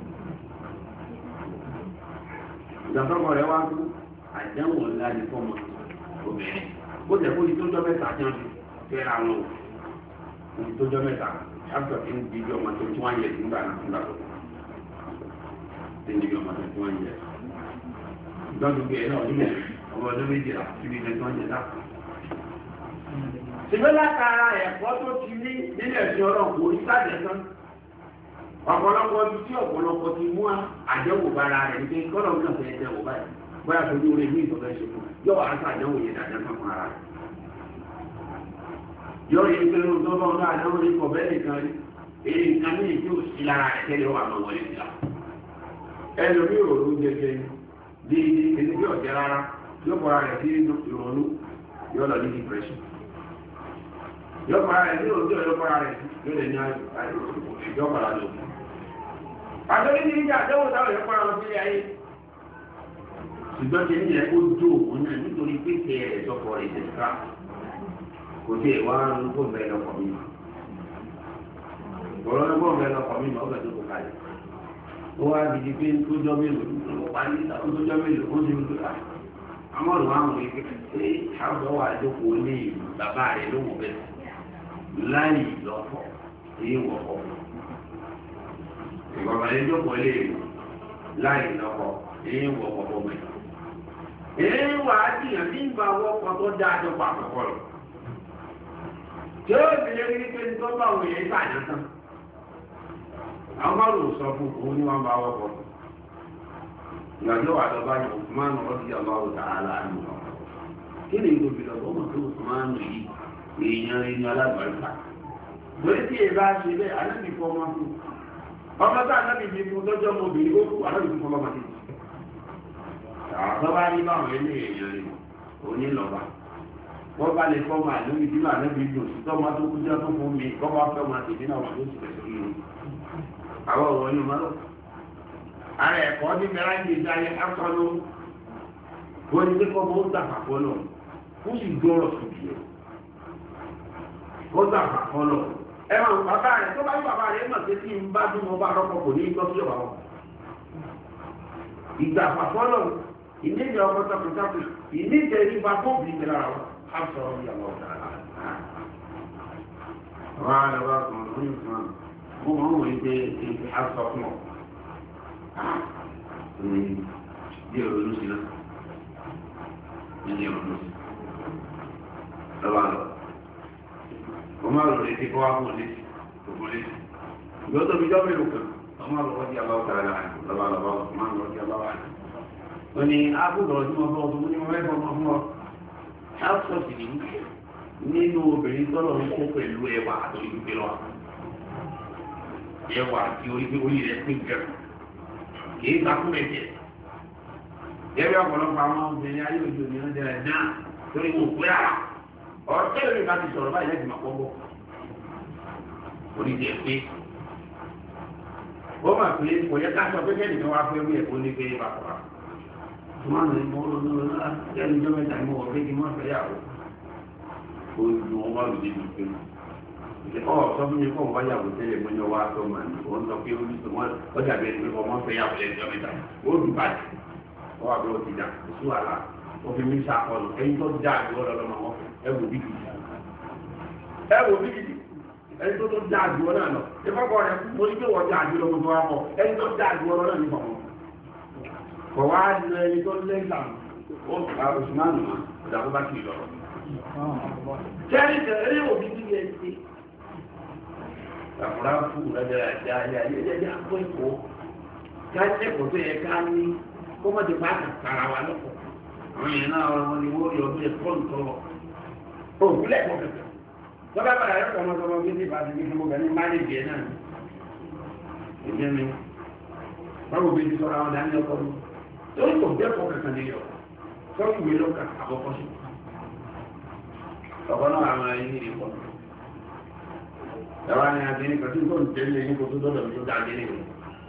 ìgbàsọ́kọ̀ rẹ̀ wá kú àdánwò ńlá ní fọ́mọ obìnrin ó jẹ́ kó ní tó jọ mẹ́ta jẹun fẹ́ra wọn o ní tó jọ mẹ́ta ṣáàtọ̀ tí ń di bí ọmọ tó tún wá yẹ nígbà náà nígbà tó tí ń di bí ọmọ tó tún wá yẹ ìdọ́jú bí ẹ náà nílẹ̀ ọmọ ọdún méjìlá síbi ìgbẹ́ tó ń jẹ náà. ṣùgbọ́n látara ẹ̀kọ́ tó ti ní nílẹ̀ sí ọlọ́run kò ní sáàjẹ́ tán ọ̀pọ̀lọpọ̀ ibi tí ọ̀pọ̀lọpọ̀ ti mú àdéhùn bára rẹ̀ nígbà kọ́lọ̀ náà fẹ́ dẹ̀wò báyìí bóyá tó ní orí ìlú ìtọ́fẹ́ ṣe fún yọ wà á sàdéhùn yẹn dáadáa fún ara rẹ̀. yọ yẹ pé ló tó bọ́ náà àdéhùn ní kọ̀ọ̀bẹ́ nìkan rí èyí nǹkan ní ìdí òsì lára rẹ̀ tẹ́lẹ̀ wà máa wọlé síra. ẹlòmí ìrònú jẹjẹ bí ẹni bí ọ̀jẹ́ rárá yóò kọ́ra rẹ̀ sí ìrònú yóò lọ ní depression. yóò kọ́ra rẹ̀ sí ìrònú yóò kọ́ra rẹ̀ yóò lè ní ìjọba lọ. àtọ́lé ní ìjà àdéhùn táwọn yóò kọ́ra lọ sí ayé. ṣùgbọ́n tí ní ẹ̀kọ́ jó òun náà nítorí pé kẹ ẹ̀ sọ́kọ̀ rẹ̀ ṣe ká kò tí ẹ̀ wá ń kó bẹ́ẹ̀ lọ́kọ̀ mi. ọ̀rọ̀ ní kó bẹ́ẹ̀ lọ́kọ̀ mi náà ọ̀bẹ̀ tó kọ kalẹ̀. ó wá gidi pé tó jọ mélòó ó parí tó jọ mélòó ó ti ń tó ká. àwọn ọ̀rọ̀ àwọn ọmọ yìí pé àwọn wà lóko lé bàbá rẹ̀ ló wọ̀ bẹ́ẹ̀ láì lọ́kọ̀ èyí wọ̀pọ̀ ìgbọ̀nà ìjókòó lè láì lọ́kọ̀ èyí wọ̀pọ̀ fún mi. èyí wà á jìyàn ní ìgbà wọ́pọ̀ tó dáa tó pa àkọ́kọ́ lọ. tí ó sì lè rí pé tó bá òun yẹn ìbàdàn tán. àwọn bá lò sọ fún òun ní wọn bá wọ́pọ̀. ìgbàjọ́ wà lọ bá yàn Usman ọdí ọlọ́run tààlà nù. kí ni ìgbòbi lọ bọ́ mọ̀ tó Usman yìí èèyàn rí ní alágbàlùfà. lórí tí èèbá ṣe bẹ́ẹ̀ alábì fọ́ ọmọ fún ọmọ tó alábì fi fún tọ́jọ́ ọmọbìnrin ó kú alábì fún ọmọ títí. àwọn bá ní báwọn ilé èèyàn rí onílọ́ba wọ́n bá lè fọ́ọ̀mù àlórí tí màá lẹ́bi dùn sí tọ́mọ tó kú jẹ́ tó fún mi kọ́ bá fẹ́ máa tèmi náà wà ló sì pẹ̀lú yìí. àwọn ọ̀rọ̀ yóò máa lọ. ara ẹ̀kọ́ ní mẹ́ráńdì ìdáyẹ akọ́nù wọ́n ní pé kọ́ mọ́ ó dàpà fọ́lọ̀ ó sì gbọ́rọ̀ sókè ẹ̀. ó dàpà fọ́lọ̀ ẹ máa ń bàbá rẹ̀ tó bá yí bàbá rẹ̀ mọ̀ pé tí n bá dún mọ́ bá rọ́pọ̀ kò ní í tọ́sí ọ̀bà wọn. ìdàpà fọ́lọ̀ ìníjẹ ọkọ̀ tọkùtọkù ìníjẹ ìbá fóòbù ìgbéra wọn. حفصة رضي الله تعالى عنها وعلى باكم الغنيم هو يدي حفصة أمه دير النسي لك دير النسي طبعا وما رأيتي فواهو النسي يوضا بجامل وكم عمر رضي الله تعالى عنه طبعا عثمان رضي الله عنه وني أبو رضي الله عنه Hafsọ̀tì nínú obìnrin tọ́lọ̀ ń kó pẹ̀lú ẹwà àti ìgbé lọ. Ẹwà àti orí rẹ̀ pín jẹun. Kìí takún ẹ̀jẹ̀. Gẹ́gẹ́ ọ̀pọ̀lọpọ̀ àwọn obìnrin ayé òjò ní ọjọ́ ẹ̀ náà torí mo pé àrà. Ọ̀tẹ́ ìrìn bá ti sọ̀rọ̀ báyìí lẹ́sìn máa kọ́gbọ́. Orí jẹ pé. Ó mà pé kò yẹ ká sọ pé kẹ́nìkan wá fẹ́ wí ẹ̀kọ́ ní pé bàbá. Wọ́n ní mo lẹ́nu jọ́ mẹ́ta ní wọ́n fẹ́ kí wọ́n fẹ́ yàwó. Ó lu wọn wá lòdì ní pé. Ọ̀ sọ fún mi kọ́ wọ́n bá yàwó tẹ́lẹ̀ mọ́ ní ọwọ́ àtọ́ màá ní. Wọ́n sọ pé ó dàbí ẹni pé wọ́n fẹ́ yàwó lẹ́nu jọ́ mẹ́ta. Ó dùn bàjẹ́. Wọ́n wà bí wọ́n ti dà kó sí wàhálà. Wọ́n fi mí sàkọlù. Ẹyin tó dá àdúrà lọ́dọ̀ máa wọ́n ẹ wò bí gidi. Ẹ wò bí gidi. Ẹni tó dá àdúrà náà lọ. Ìfọ̀kọ̀ rẹ̀ mo ní pé wọ́n dá àdúrà lọ́dọ̀ máa wọ̀. Ẹni tó dá àdúrà náà ní fọ̀mọ́. Kọ̀wá ní ẹni tó lẹ́gbà ó bá òṣùmánù máa ìdàkó bá kìí lọ́rọ̀. Kẹ́rìkẹ́ eré òbí bí ẹ ti. Àfúrá fún ìrẹ́jẹ́ àjá ayẹyẹ àpò ìkó. Káṣẹ́kọ̀ọ́ tó yẹ ká ní kó mọ́ ti bá kàkàrà wa lọ́pọ̀. Àwọn èèyàn náà wọn ni wọ́n yọ bí ẹ̀kọ́ ìtọ́lọ̀. Òkúlẹ̀ kọ̀ kẹ̀kẹ́. Tọ́lá padà yọ kọ́ ọmọ bí ní ìbá ti ní fún ọgbẹ́ ní máàlìjì ẹ̀ náà. Ìjẹ́ mi. Báwo bí ti sọ́ra wọn dání ọkọ̀ mi? Torí kò bẹ́ẹ̀kọ́ kankan ní yọ, sọ́kù wé lọ́kà àkọ́kọ́ sí. Ọ̀pọ̀ náà àwọn ẹni ní ìpọ̀. Ẹwà ni àti nípa tí kò ń tẹ́lẹ̀ ní kò tó dọ́dọ̀ mi tó dáa dé nìyẹn.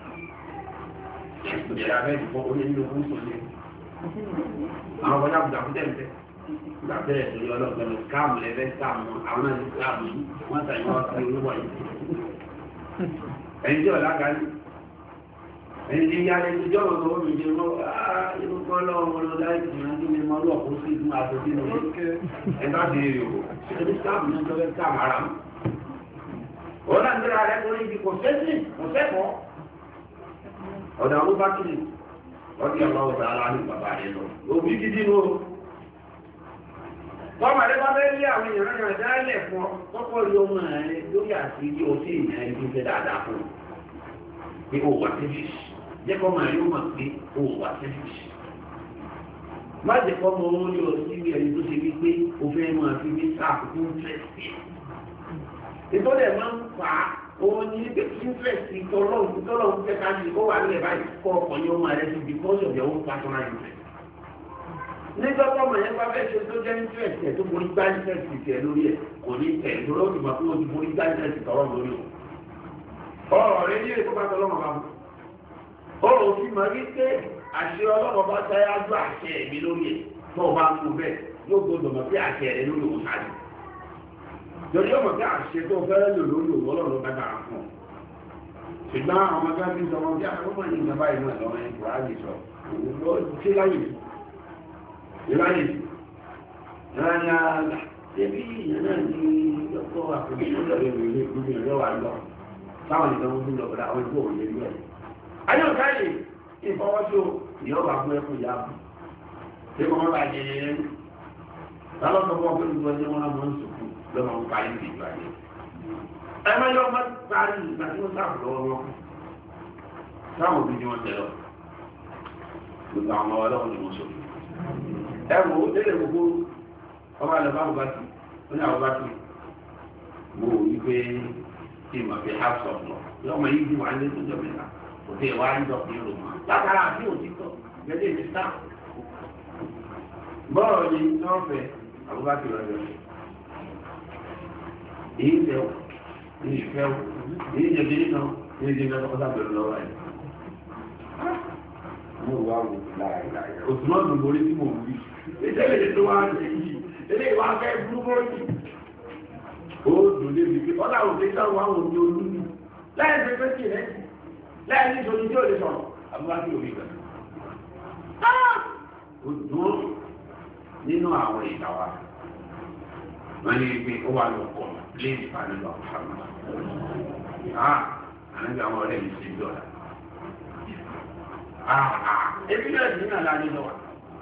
Ìjẹ̀dá abẹ́ ìdìbò orí nínú fún sọ́lé. Àwọn ọ̀pọ̀ náà kùjà fún tẹ̀lẹ̀. Ìgbà bẹ́ẹ̀ torí ọlọ́gbẹ̀rẹ̀ káàmù lẹ́fẹ́ káàmù àwọn náà ní káàmù yìí wọ́n tàyí wọ́n sí olúwọ̀ yìí. Ẹni tí ọ̀lá ga ní ẹni ya lè ti jọ́ ọ̀rọ̀ omi jẹ́ mọ́ ìrúkọ́ lọ́wọ́ lọ láìsí ìrántí ní mọ́ lọ́pọ̀ sí fún àtòsí lọ ẹgbà sí èrè ò ṣe sáàmù ní ọjọ́ sáàmù ara mú ó náà ń gbéra rẹ̀ lórí ibi kò sẹ́sì kò sẹ́kọ̀ọ́ ọ̀dà àwọn bá kiri ọdí ọ̀pá ọ̀tà ara ní bàbá rẹ̀ lọ òbí gidi ló tọ́mà rẹ̀ bá bẹ́ẹ̀ lé àwọn èèyàn náà dálẹ̀ fún ọ tọ́pọ̀ rí ọmọ rẹ̀ lórí àti ilé ọtí ìyẹn ẹni tó fẹ́ dáadáa fún pé ó wà tẹ́fíṣì jẹ́kọ́ máa yóò máa pé ó wà tẹ́fíṣì má jẹ́kọ́ mọ owó ní ọdún síbi ẹni tó ṣe wípé ó fẹ́ máa fi ní sáàpù tó ń tẹ̀sí ìtọ́lẹ̀ máa ń fà á òun ní pé interest tọ́lọ́run fẹ́ ká ní kó wà nílẹ̀ báyìí kọ́ ọkọ̀ ní ọmọ rẹ̀ sí because of your own personal interest nígbà tó ọmọ yẹn bá fẹ́ ṣe tó jẹ́ interest ẹ̀ tó borí gbá interest tẹ̀ lórí ẹ̀ kò ní tẹ̀ ìdúró ti mọ̀ pé o ti borí gbá interest tọ̀rọ̀ lórí o ọ̀rọ̀ rẹ̀ ní èkó bá tọ́lọ́mọ bá mú ọ̀rọ̀ òfin mọ̀ rí pé àṣẹ ọlọ́mọ bá sáyájú àṣẹ ẹ̀mí lórí ẹ̀ tó o bá ń mú bẹ́ẹ̀ yóò gbọdọ̀ mọ̀ pé àṣẹ rẹ̀ lórí òun ṣáájú torí ọmọ tí àṣẹ tó fẹ́ lò lórí òun ọlọ́run bá dára fún ọ ṣùgbọ́n àwọn ọmọdé bí sọmọ bí àwọn ọmọ yìí nígbà báyìí náà lọ́wọ́ ẹ̀ kúrò áyè sọ òun ṣé láyè ìláyè ìlànà Ṣébí ìyẹn náà ní ọkọ̀ àfojúsùn lọ́wọ́ ìwé gómìnà lọ́wọ́ àlọ́. Táwọn nìkan ń lọ bọ̀dọ̀ àwọn ìgbò òye lú ẹ̀. Ayé ọ̀ká yìí ìfọwọ́sọ ìyọ́wà fún ẹkùn ìyá bù. Ṣé wọ́n bá jẹ ẹyẹ ní? Táwọn sọ fún ọkùnrin tó ń wọ́n mọ̀ ń sùkú lọ́mọ ń parí ìgbà yẹn. Ẹ máa yọ ọmọ parí ìgbà tí wọ́n sáà lọ́wọ́ wọn. Táwọn òbí ni wọ́n tẹ lọ. Gbogbo àwọn ọlọ́run ni wọ́n sọ. Ẹ wò ó délé gbogbo ọba lọ bá bùbá tì ó ní àwọn bá tì mo ò wí pé tí mà fi house of law lọ́mọ yìí ti wà ní tó jọ mẹ́ta kò tẹ̀ wá ń dọ̀kùn yóò mọ̀ látara àti òtítọ́ gẹ́gẹ́ ti sá. Bọ́ọ̀lù ni wọ́n fẹ́ àwọn bá tì lọ́jọ́ èyí tẹ̀ ọ́ ní ìfẹ́ ọ́ èyí jẹ̀ bí nínú èyí jẹ̀ bí ọkọ̀ sábẹ̀rẹ̀ lọ́wọ́ ẹ̀. Mo wá wò láìláì òtún náà dùn borí tí mo wù yìí ìtẹ́lẹ̀ tó wá ń ṣe yìí ilé ìwà akẹ́ gbúgbọ́ọ̀dì ó dùn débi pé ọ̀là òde sáwọn àwọn òde olúmi láì ṣe pé kì rẹ̀ láì ní ìṣòro tí ó lè sọ̀rọ̀ àbúrò àti òbí gbà. Ó dùn nínú àwọn ìdáwà wọ́n ní pé ó wà lọ́kọ̀ lé ìfànílọ̀ àmà ànágbé àwọn ọ̀rẹ́ mi ṣe dọ̀la. Ebi náà ti ní àlàyé lọ́wọ́.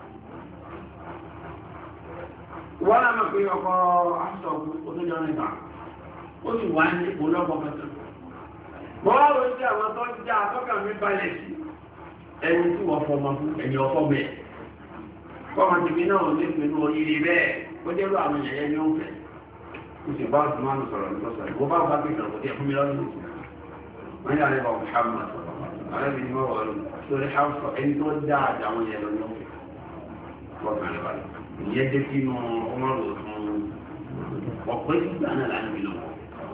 Wọ́n náà mọ̀ pé ọkọ̀ aṣọ òtúnjọ́ nípa ó sì wá ní olóòpọ̀ pẹ̀tẹ̀. Bọ́ọ̀rọ̀ sí àwọn tó já àtọ́kà mi balẹ̀ sí ẹni tí wọ́n fọmọ fún ẹni ọkọ̀ bẹ́ẹ̀. Kọ́mọ tìbí náà ní ìpinnu oríire bẹ́ẹ̀ ó jẹ́ lọ àwọn ìyẹ̀yẹ́ ní oúnjẹ. Ó sì bá ọdún máa ń sọ̀rọ̀ nígbọ́sọ̀ ìwọ bá bá gbé ìtàn kò tí ẹ fún mi lọ́dún nìkan. Wọ́n yà lẹ́bàá Muhammad àrẹ́bí ni wọ́n wọ̀ lórí Hausa ẹni tó dá àjáwọn yẹn lọ ní ọ̀fẹ́. Kọ́kàn lè balẹ̀. Ìyẹn jẹ́ kí inú ọmọ rò fún ọ̀pẹ́ ìgbà náà láti fi lọ́wọ́.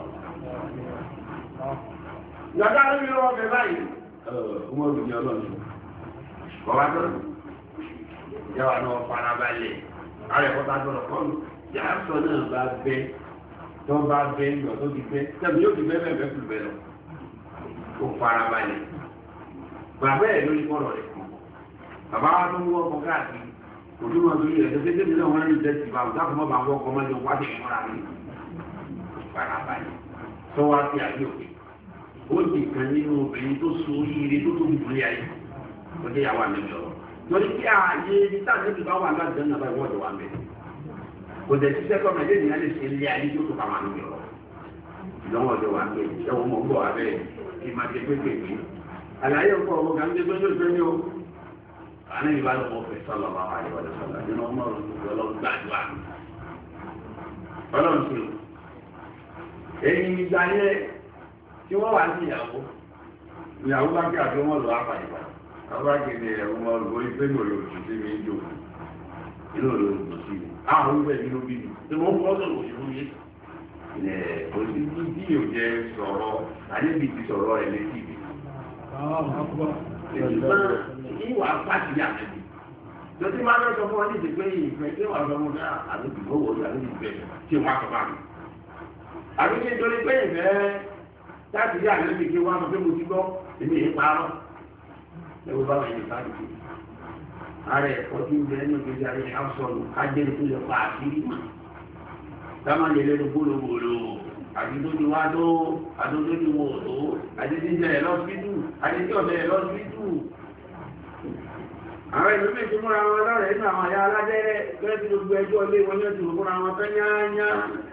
Ìgbàgbá ló fi lọ́wọ́ bẹ báyìí. Ọmọ rò ní ọlọ́run. Bọ́lá tó yàwá náà farabalẹ̀. Ààrẹ kọ́ta gbọ́dọ̀ kọ́ mi. Yà sọ náà bá bẹ́ tó bá bẹ́ ìgbà tó ti bẹ́. Tẹ̀bí yóò ti bẹ́ bẹ́ẹ̀ bẹ́ẹ̀ fún bẹ́ẹ̀ lọ. Ó farabalẹ̀. Bàbá ẹ̀ lórí kọ́rọ̀ rẹ̀. Bàbá wa tó ń wọ́ ọkọ̀ káàkiri. Òjúmọ̀ tó yẹ ẹ̀dọ́ tẹ́tẹ́ mi náà wọ́n rí ìjẹ́ ti bá ọ̀dá fún ọba àwọn ọkọ̀ máa jọ wáṣẹ̀ ìmúra rí. Farabalẹ̀ tó wá sí àyè òkè. Ó di kan nínú obìnrin tó so oríire tó tóbi fún ilé ayé. Ó jẹ́ ìyàwó àmì ọ̀rọ̀. Torí kí ààyè ibi tá àlejò bá wà láti dáná báyìí wọ́n jọ wà mẹ́. Kò dẹ̀ ṣiṣẹ́ kọ́ mẹ́lẹ́ nìyẹn lè ṣe ilé ayé tó tó kà wà nínú ọ̀rọ̀. Ìdánwò ọjọ́ wà mẹ́ ẹ̀wọ̀n mọ̀ ń bọ̀ abẹ́ kí máa ṣe pépèpé. Àlàyé ọkọ̀ ọmọ kan ń gbé gbẹ́jọ́ ìfẹ́ ní o. Àná ìbá lọ́wọ́ fẹ́ sọ́lọ́ bá wà níwájú sọ́lọ́ nínú ọmọ ọlọ́run gbàdúrà. Ọlọ́run ṣe o. Èyí ìgbà yẹn tí wọ́n wà ní ìyàwó bá kí àti ọmọ lọ apàdé pa. Àwọn bá kéde ọmọ olùkọ́ ìpé ní olóòtú sí mi ń jò inú olóòtú sí mi. Àwọn ìwé nínú bí mi. Tí wọ́n fọ́ sọ̀rọ̀ òṣèlú yé. Òsì bí yóò jẹ sọ̀rọ̀ àdébì ti sọ̀rọ̀ ẹ̀ létí mi. Ìwà pàtì àmẹ́bí. Lọ́tí máa lọ sọ fún wọn ní ìdígbé ìfẹ́ tí wọ́n sọ fún wọn àbíbí owó orí àbíbí ìfẹ́ tí wọ́n sọ fún mi. Àbíbí nítorí pé ìfẹ́ láti rí àmẹ́bí kí wọ́n sọ pé mo ti gbọ́ èmi yìí parọ́. Ẹ̀wọ́ bá wà ní ìfẹ́ àdìgbò. Ààrẹ ẹ̀kọ́ tí ń bẹ nínú ìgbésí ayé Hausa-nù kájẹ́ni tó lè pa àṣírí mọ́. Táwọn lè lẹ́nu gbólógbòló. Àdídójú wá tó, àdójójú wò tó, àdídíjẹ ẹ̀ lọ́sídù, àdídíọ̀bẹ̀ ẹ̀ lọ́sídù. Àwọn ìlú méjì múra wọn lọ́rẹ̀ inú àwọn àyà alájẹ́rẹ́ gẹ́gẹ́ tí gbogbo ẹjọ́ ilé wọn yóò ti múra wọn fẹ́ yáányá.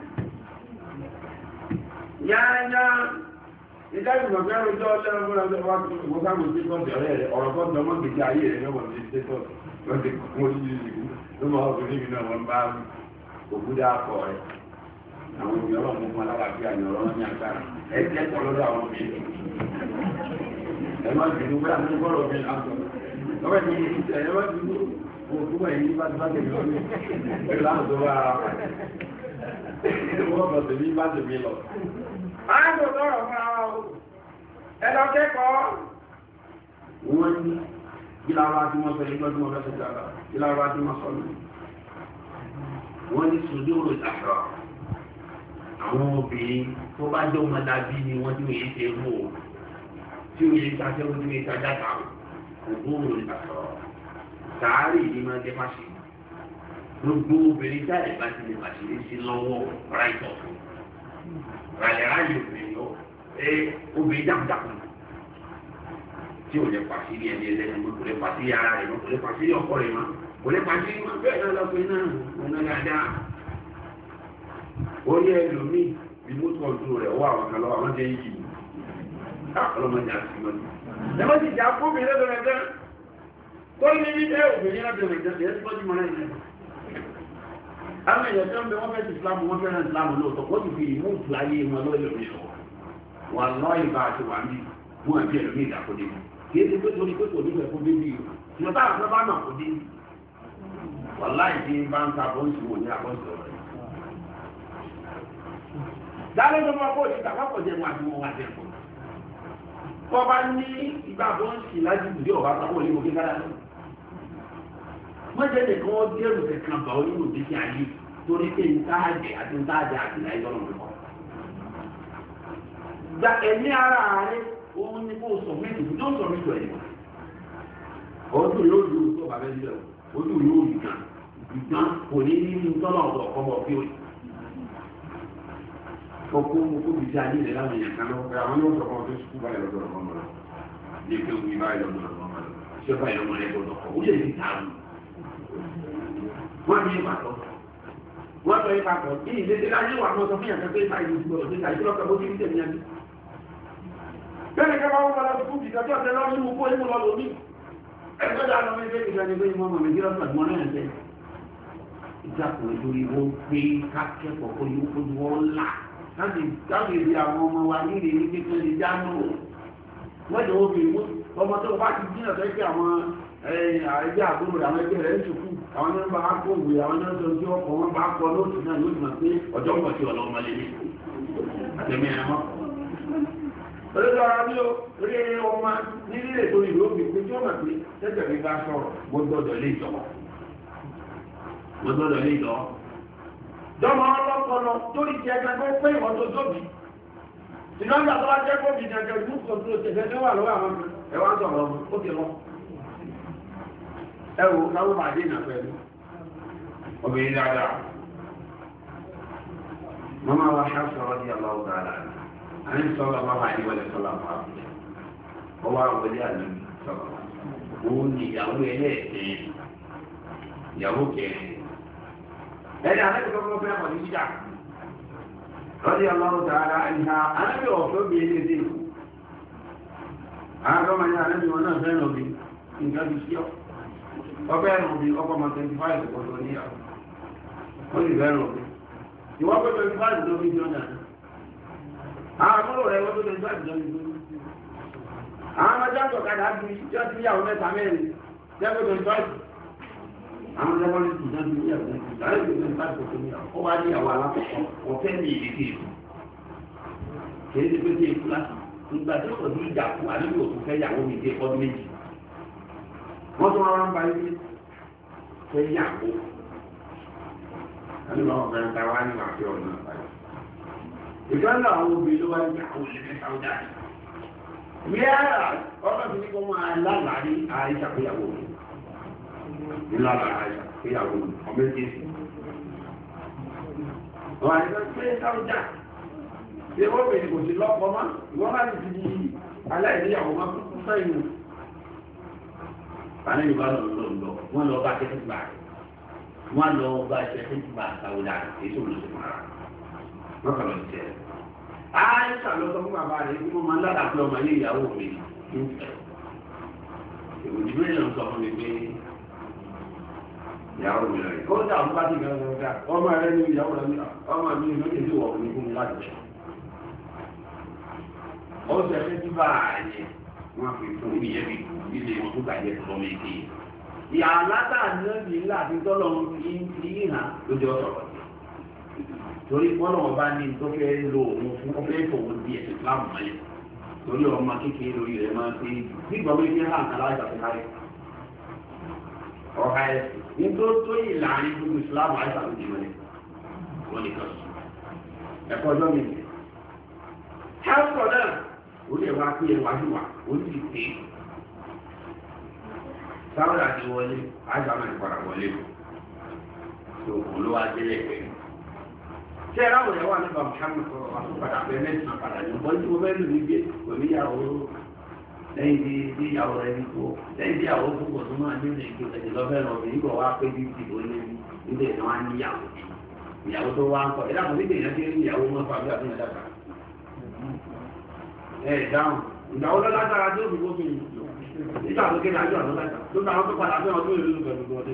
Yáányá, ìdájú mọ̀fẹ́ rojọ́ ọlẹ́run múra lọ́wọ́ wá tó wọ́n sáwọn ìdí kan tẹ̀rẹ́ rẹ̀ ọ̀rọ̀ kan jọmọ́ gbèsè ayé rẹ̀ lọ́wọ́ ní ṣẹ́tọ̀ lọ́dẹ̀ kún ojú ìlú ló máa ń fi náà wọ́n bá òkúdá akọ rẹ̀. Àwọn ènìyàn ọlọ́run fún alábàáfíà ní ọ̀rọ̀ ní agbára. Ẹ jẹ́ pọ̀ lọ́dọ̀ àwọn obìnrin. Ẹ má bínú bá ní bọ́ọ̀rọ̀ mi lásán. Lọ́wọ́ ti ní ìṣẹ̀ ẹ má bínú òkúmọ̀ èyí bá ti bá tẹ̀lé lọ́wọ́. Pẹ̀lú àwọn tó bá ara pàdé. Wọ́n bọ̀ tẹ̀lé bá tẹ̀lé lọ. A ń tó tọrọ fún ara o. Ẹ lọ kẹ́kọ̀ọ́. Wọ́n ní kí lára tí wọ́n sọ nígbà tí wọ́n fẹ́ sọ dára. Kí lára tí wọ́n sọ ní. Wọ́n ní sùdúrù ìtàṣọ́. Àwọn obìnrin tó bá jọ ọmọ dàbí ni wọ́n tí wọ́n ṣe mú o tí wọ́n yẹ káṣẹ́ wọ́n tí wọ́n ká játa ògbóòrò ìtàṣọ́ sàárì ní máa jẹ́ fáṣì gbogbo obìnrin jáde bá ti lè pàṣẹ sí lọ́wọ́ ráìtọ̀ ràlẹ̀ ráyè obìnrin yọ obìnrin jàmùjàmù tí ò lè pàṣẹ ní ẹni ẹlẹ́ni mọ́ kò lè pàṣẹ ara rẹ̀ mọ́ kò lè pàṣẹ ọkọ rẹ̀ mọ́ kò lè pàṣẹ mọ́ bẹ́ẹ̀ náà lọ́pẹ́ náà ọ̀nà dáadáa ó yẹ ẹlòmíì remote control rẹ̀ wà àwọn kan lọ́wọ́ àwọn jẹ́ yìí ọlọ́mọdé àti mọ́ni ẹ̀mọ́ ti jà fún mi lọ́dọ̀ rẹ̀ gan tó ní ní ẹ̀ obìnrin lọ́dọ̀ rẹ̀ gan ẹ̀ tọ́jú mọ́ náà àwọn èèyàn tó ń bẹ wọ́n fẹ́ ti Islam wọ́n fẹ́ràn Islam lóòótọ́ wọ́n ti fi ìmú ìtù ayé wọn lọ́wọ́ ẹlòmíì sọ wà lọ́ ìbá àti wà ní mú àbí ẹlòmíì ìdàkọ́dé kì í ti pé torí pé kò nífẹ̀ẹ́ fún bébí ìwọ̀n táwọn fẹ́ bá nà kó dé wà láì tí bá ń ta bọ́ǹsì wò ní àbọ̀ǹsì ọ̀rọ̀ rẹ̀ dáná tó máa kó òṣìṣẹ́ àpapọ̀ jẹ́ wọn àti wọn wà jẹ́ pọ̀ tó bá ní ìgbà bọ́ǹsì lájú ìdí ọ̀bá sáwọn olè mọ̀ kíkárà lọ wọ́n jẹ́ nìkan wọ́n dé ẹrù kẹ̀kẹ́ bá ọ nínú ìdíje ayé torí pé ntáàjẹ àti ntáàjẹ àti ìlà ìjọ lọ́nà lọ́wọ́. gba ẹ̀mí ara rẹ̀ òun ni kò sọ mẹ́tò tó ń sọ mẹ́tò ẹ̀ ọdún yóò lu tó bàbá ẹ̀ lọ ọdún yóò lu ìgbà kò ní ní tọ́lọ̀ ọ̀dọ̀ ọmọ bí ó ọkọ mọ̀kó bìí ayé rẹ̀ láwọn èèyàn kan lọ́wọ́ àwọn yóò sọ fún ọdún sùkú báyìí lọ́dọ̀ ọmọ rẹ̀ ní pé omi báyìí lọ́dọ̀ ọmọ rẹ̀ ṣé báyìí lọ́mọ rẹ̀ gbọ́dọ̀ kọ́ ó lè ti tààrù wọ́n ní ìpàtọ́ wọ́n sọ ìpàtọ́ ní ìdíje láyé wà mọ́ sọ fún ìyàtọ̀ pé ìpàtọ́ ìdúgbò ọ̀dọ́ ìdájú lọ́kọ̀ bó ti ń tẹ̀lé ẹni. bẹ́ẹ̀ni kẹ́ máa ń wọ́n lọ fún ìjọ tó ọ̀tẹ́ lọ́wọ́ nínú kó inú lọ lómi ẹgbẹ́ dà lọ méjì ìjọ ni pé ìmọ̀ ọmọ méjì lọ́sọ̀ àti mọ́nà ẹ̀jẹ̀ ìjàkùnrin lórí wọn pé kákẹ́kọ̀ọ́ kó yóò fojú wọn là láti rí àwọn ọmọ wa nílé ní kékeré ní jáánù wọ́n jẹ́ obìnrin ọmọ tó bá ti dín ọ̀tẹ́ pé àwọn ẹgbẹ́ àbúrò rẹ̀ àwọn ẹgbẹ́ rẹ̀ ń ṣòkú àwọn ní wọ́n bá kó òwe àwọn ní wọ́n tó ń tí ọkọ̀ wọn bá kọ lóòtù náà ló mọ̀ pé ọjọ́ pọ̀ sí ọ̀lọ́ ọmọlé ní àtẹ̀mí ẹ̀mọ́. olóòtú ara bí ó rí ọmọ nílé tó ìlú òbí pé tí ó mọ̀ pé tẹ́tẹ̀ mi bá sọ̀rọ̀ mo gbọ́dọ̀ lè jọ. dọ́mọ ọlọ́pọlọ torí ti ẹgbẹ́ tó pé ìwọ́n tó tóbi. ìdánwò tó wá jẹ́ kó mi jẹ́ kẹ́kẹ́ tó tẹ̀fẹ́ tó wà lọ́wọ́ àwọn ẹ̀wá sọ̀rọ̀ ó ti lọ. ẹwù káwọ́ máa dé ìnàfẹ́ ní obìnrin dáadáa mọ́má wa ṣáṣọ́rọ́ ní aláwọ̀ dáadáa àní sọ́rọ̀ bá máa ní wọlé sọ́lá máa fi ọwọ́ àwọlé àní sọ́rọ̀ òun ni ìyàwó ẹlẹ́ẹ̀kẹ́ ìyàwó kẹrin ẹni alẹ́kọ̀ọ́ fẹ́ mọ̀ ní jíjà rọ́dí aláwọ̀ dáadáa ìhà alẹ́bí ọ̀fẹ́ bí ẹni ẹdẹ ìkú àwọn ọmọ ní alẹ́bí wọn náà fẹ́ràn bí nǹkan bí sí ọ́ ọbẹ̀ ẹ̀rùn bí ọkọ̀ ọmọ 25 ọ̀tọ̀ níyàwó ó sì bẹ̀rùn bí ìwọ́n pẹ́ 25 tó fi jọ náà àwọn akọ́lọ̀ rẹ̀ wọ́n tó 25 jọ nìkan àwọn ọmọ jáǹtọ̀ kadà bí jọ́ sí ìyàwó mẹ́ta mẹ́rin jẹ́kọ̀ 25 àwọn jẹ́kọ̀ ní ìjọ́ sí ìyàwó mẹ́ta 25 tó níyàwó ó wá níyàwó alákọ̀ọ́ ọ̀fẹ́ ní ìdíkì ìlú kìí ti pé tí èkú láti ìgbà tó kọ̀ sí ìjà fún àdúgbò tó fẹ́ yàwó mi dé ọdún méjì wọ́n tún wọ́n bá ilé fẹ́ yàwó àdúgbò àwọn ọ̀gbẹ̀rẹ̀ ta wá ní wàá fi ọ̀nà àbáyọ. ìgbàlá àwọn obìnrin ló wá ní yàwó lẹ́fẹ̀ẹ́ sáwọ́dà rẹ̀ yẹ́rà ọ̀rọ̀ mi ní kó máa lálàá ní àìsà péyàwó mi ní lálàá àìsà péyàwó mi ọmọ ẹgbẹ́ sí. wọ́n á ní pé sáwọ́dà ṣé wọ́n bẹ̀rẹ̀ kò sí lọ́pọ̀ mọ́ ìwọ́n bá ti di aláìníyàwó mọ́ sẹ́yìn bana yi ba lọ wọn lọ bá tẹsí bá wọn lọ bá tẹsí bá sàwùdà èso olùsọ mara wọn kà lọ sí ẹ. ayé sàlọ sọ fún bàbá rẹ kí wọn máa lára pé ọmọ ilé ìyàwó mi ń fẹ́ ìwòdì mi lọ sọ fún mi pé ìyàwó mi rẹ kó dà wọn bá ti gbà wọn gbà ọmọ rẹ ní ìyàwó rẹ ní ọmọ mi ní oṣù tí wọn kò ní fún mi láti bẹ. ó sọ ẹsẹ tí bá a yẹ wọn fi fún mi yẹ bí ilé wọn tó bàjẹ́ tó lọ́mọ èké yìí. ìyá aláta níbi ńlá àti tọ́lọ̀ fi hàn lójú ọ̀sọ̀rọ̀ torí wọ́n náà bá ní tó fẹ́ lo òun fún ọ fẹ́ fòun di ẹ̀sìn fúlàmù mọ́lẹ̀ torí ọmọ kékeré lórí rẹ̀ máa ń pé nígbà wọ́n fi hàn kálá ìgbà tó káyọ̀. ọ̀ha ẹ̀sìn nítorí tó yìí láàrin gbogbo ìsìlámù àìsàn ló di mọ́lẹ̀ wọ́n nìkan sùn. ẹ̀kọ́ ọjọ́ mi orí ẹ̀wà pé ẹwà yìí wà orí ìpè sáwọ́dà ti wọlé àjàmà ìpadà wọlé o tó kò ló wá délé pẹ̀lú. ṣé aláwọ̀ yẹn wà nípa Muhammad sọ̀rọ̀ wá tó padà bẹ́ẹ̀ mẹ́sàn-án padà ní ọgbọ́n tí mo fẹ́ lù mí gbé kò níyàwó lẹ́yìn tí ìyàwó rẹ̀ ní kó lẹ́yìn tí ìyàwó fún kò tó máa ní ilé ìgbò ẹ̀jẹ̀ lọ́fẹ́ lọ bí ìgbò wá pé bí ìdìbò lé nílé ìtàn wá ní ìyàwó tó wá ń kọ ẹ̀dá kò nígbè yẹn ti rí ìyàwó mọ́ fàbí àti ìyàdàgbà. ẹ̀ dáhùn ìyàwó lọ́lágbára tó fi wọ́n fi nígbà tó kéde àjọ àlọ́ mẹ́ta tó bá wọn tó padà fẹ́ wọn tó ìlú pẹ̀lú ọdún.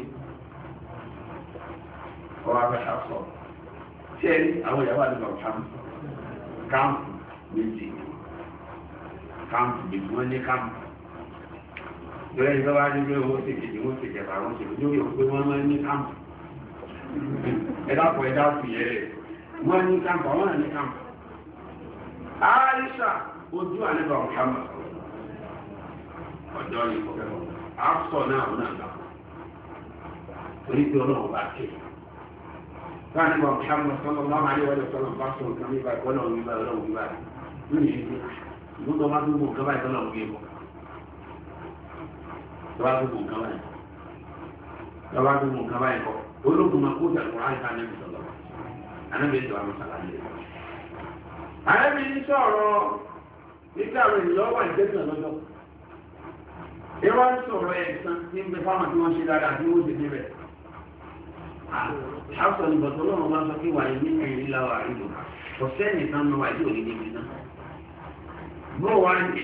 ọwọ́ abẹ́ta sọ ṣé àwọn ìyàwó àdúgbò káàmpù méjì káàmpù gbèsè wọn ní káàmpù lórí ẹni tó bá dé pé owó ṣèkejì wọn ṣe kẹfà wọn ṣe lórí òun pé wọn máa ń ní káàmpù ẹ̀dá fìyẹ́ rẹ̀ wọn ní káàmpù àwọn náà ní káàmpù. Aisha ojú àlebà Muhammad ọjọ́ yìí kọ́ àfọ̀ náà wọn náà gbà torí pé ọlọ́run bá ké báyìí nígbà Muhammad sallallahu alaihi wa sallam bá sọ nǹkan nípa ìkọlọ́run nípa ọlọ́run nípa lónìí yìí ìlú tó bá gbogbo nǹkan báyìí tọ́lọ́run gbé bọ̀ tó bá gbogbo nǹkan báyìí tó bá gbogbo nǹkan báyìí bọ̀ ológun máa kó jàǹkó àyíká anábì sọ̀rọ̀ anábì ètò àwọn sàlàyé anábì ní sọ̀rọ̀ nígbà àwọn ènìyàn wà ìgbésẹ̀ lọ́jọ́ ìwà ń sọ̀rọ̀ ẹ̀sán ní ń bẹ fáwọn tí wọ́n ṣe dáadáa tí wọ́n ti dé rẹ̀ àṣọ ìbọ̀tọ̀ lọ́wọ́ bá sọ kí wà ní ẹ̀yìn láwà ìlú kò sẹ́ni kan lọ wà yóò ní níbi náà bó wá ní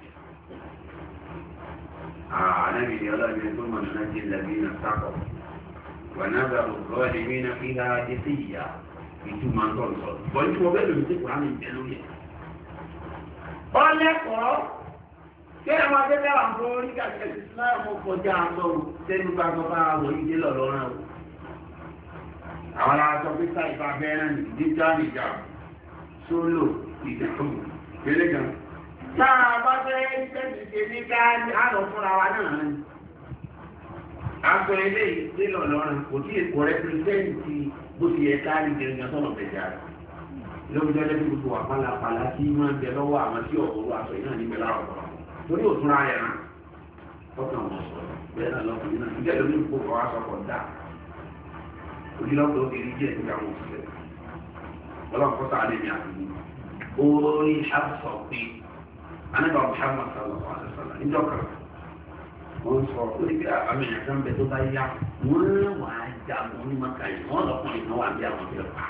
ànábì ní ọlọ́bìnrin tó mọ̀ náà ti lẹ́bí náà sákọ̀ wà náà bá òkúrọ̀ ní mí náà fi dára dé sí ìyá ìtumọ̀ tó ń sọ bọ́n tí wọ́n bẹ́ẹ̀ lómi tí kò rán ìjẹ́ lórí ẹ̀. ọlẹ́kọ̀ọ́ kí ẹ̀wọ̀n akẹ́kẹ́ wà fún orí kàkẹ́ ìsìláàmù kọjá àtọ́rù tẹ́lú bá gbọ́ bá wọ̀ ìdí lọ́lọ́rán o. àwọn aláṣọ pípa ìfà bẹ́ẹ̀rẹ̀ ní dídá nìjà sólò ìdáhùn gbélé gan. táà bá fẹ́ tẹ́sìtì ní ká àlọ́ fúnra wa náà ní. aṣọ ilé ìdí lọ́lọ́rán kò tí èkó rẹ́pírẹ́sẹ̀ntì bó ti yẹ káàrí gẹ̀ẹ́gẹ́ sọ̀rọ̀ bẹ̀jà rẹ̀. lóòótọ́ jẹ́ gbogbo wà pálapàla tí máa ń bẹ lọ́wọ́ àwọn tí ọ̀rọ̀ aṣọ ìnáà níbẹ̀ láwọ̀ torí òtún ra yẹn náà ọkàn wọn sọ bẹ́ẹ̀ náà lọkùnrin náà ìjẹ́ lórí ìkó kọ́ aṣọ kọ̀ dá ojúlọ́pọ̀ òkèèrè jẹ́ ìgbà wọn sílẹ̀ ọlọ́pọ̀ sáà lè ní àbúrú orí àbùsọ pé anábà Muhammad sallallahu alaihi wasallam níjọ́ kan wọ́n sọ ó ní pé àmì ẹ̀ka ń bẹ tó bá yá wọ́n wà á já wọn ní maka yìí wọ́n lọ́kùnrin náà wà bí àwọn fẹ́ pa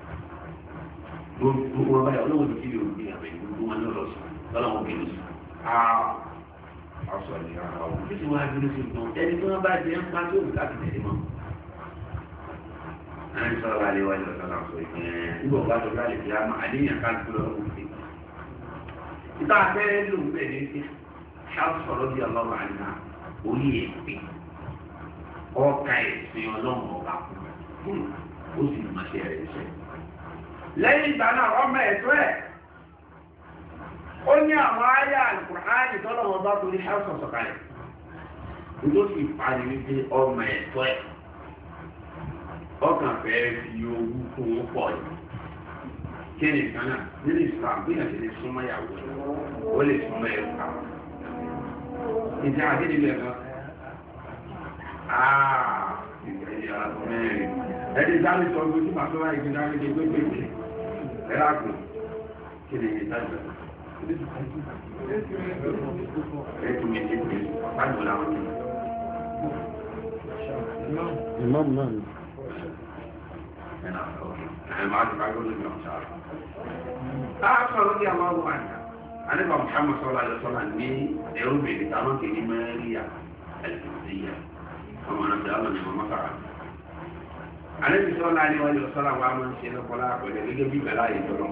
gbogbo wọn báyọ̀ ọlọ́wọ́ ní kí yóò gbé àbẹ̀ gbogbo wọn lọ́sọ̀ lọ́wọ́ bí lọ́sọ̀ ọ̀sọ̀ ni ara wọn títí wọn agbèrè sí ìtàn ẹni tí wọ́n bá jẹ́ ń pa tí ó bù láti tẹ̀lé mọ́. ẹni sọ̀rọ̀ alẹ́ wájú ọ̀sán náà sọ ìpín nígbà wọ́n bá tó láti fi àmọ́ àdéhùn ká tó lọ́wọ́ òfin. ìta afẹ́rẹ́ ló ń bẹ̀ ní sí ṣáàtúnṣọ̀rọ̀ bí ọlọ́wọ́ àná orí èpè ọ̀ka ẹ̀sìn ọlọ́run ọba kù ó sì máa ṣe rẹ̀ ṣe. lẹ́yìn ìgbà náà ọmọ ẹ̀tọ́ ẹ̀ ó ní àwọn àyà Al-Qur'ani tọ́lọ̀wọ́ bá torí ṣáàtọ̀ sọ̀kalẹ̀ tó sì parí wípé ọmọ ẹ̀tọ́ ẹ̀ ọkàn fẹ́ fi owó fún un pọ̀ yìí kí ni kan náà nínú Islam bí yàn ti lè súnmọ́ ìyàwó ó lè súnmọ́ ẹ̀rù ká ìdí àdéhùn ilẹ̀ kan ìgbẹ̀yà mẹ́rin ẹni sáré sọ ojú tí màá tó wáyé gbé dárí gbé gbégbé ẹ̀rákùn kí ni ìtajà Imam náà ni. Ààkọ̀rọ̀ ní àwọn ọmọ àjà. Àníbà Muhammad sallallahu alaihi wasallam ní ẹ̀rù bèèrè tàbí kì ní Mẹ́ríà ẹ̀lẹ́kìtìyà. Ọmọ náà bí ọmọ ni ọmọ sára. Àníbà sallallahu alaihi wasallam wà máa ń ṣe lọ́pọ̀lá pẹ̀lú gẹ́gẹ́ bí bẹ̀lá ìjọlọ́.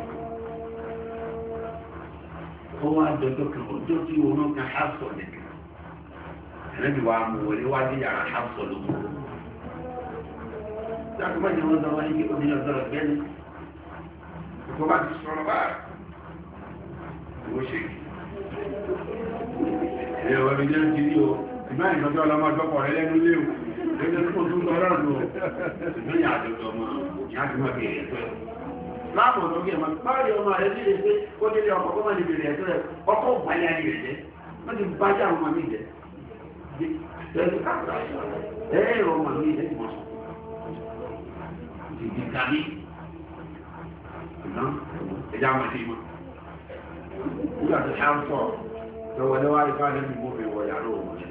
Ó wá dọ́jọ́ kan ọjọ́ tí òun kan hásọ̀ nìkan. Àníbà wà mú wọlé wájú yàrá hásọ̀ lóko. Láti máa jẹ́ wọ́n dọ́wọ́ ní kí ó ní ọjọ́ ọ̀gbẹ́ni. Ìkọ́ bá ti sọ̀rọ̀ báyìí. Ó ṣe kí. Ẹ̀rọ ọ̀rọ̀ ìjẹ́ ti rí o. Ìgbà ìjọjọ́ ọlọ́mọdọ́pọ̀ rẹ lẹ́nu léwu. Lẹ́nu tó tún lọ́rọ̀ lọ. Ìgbìyàn àjọjọ́ ọmọ ìyá ti máa bèèrè ẹ̀tọ́ ẹ̀. Láàpọ̀ tó gẹ̀ máa báyìí ọmọ rẹ̀ sí ilé pé kó délé ọkọ̀ kó máa lè bèèrè ẹ̀tọ́ ẹ̀. Ọkọ̀ ògbàlẹ̀ ayé rẹ̀ jẹ́. Wọ́n ti bá já ọmọ mi jẹ́. Ẹ̀rọ ọmọ mi jẹ́ ìdí kábí ẹja máa ṣe mọ́ nígbà tó ṣá ń sọ lọ́wọ́ lọ́wọ́ àríkà lẹ́nu ìbòmí wọ yàrá òun ní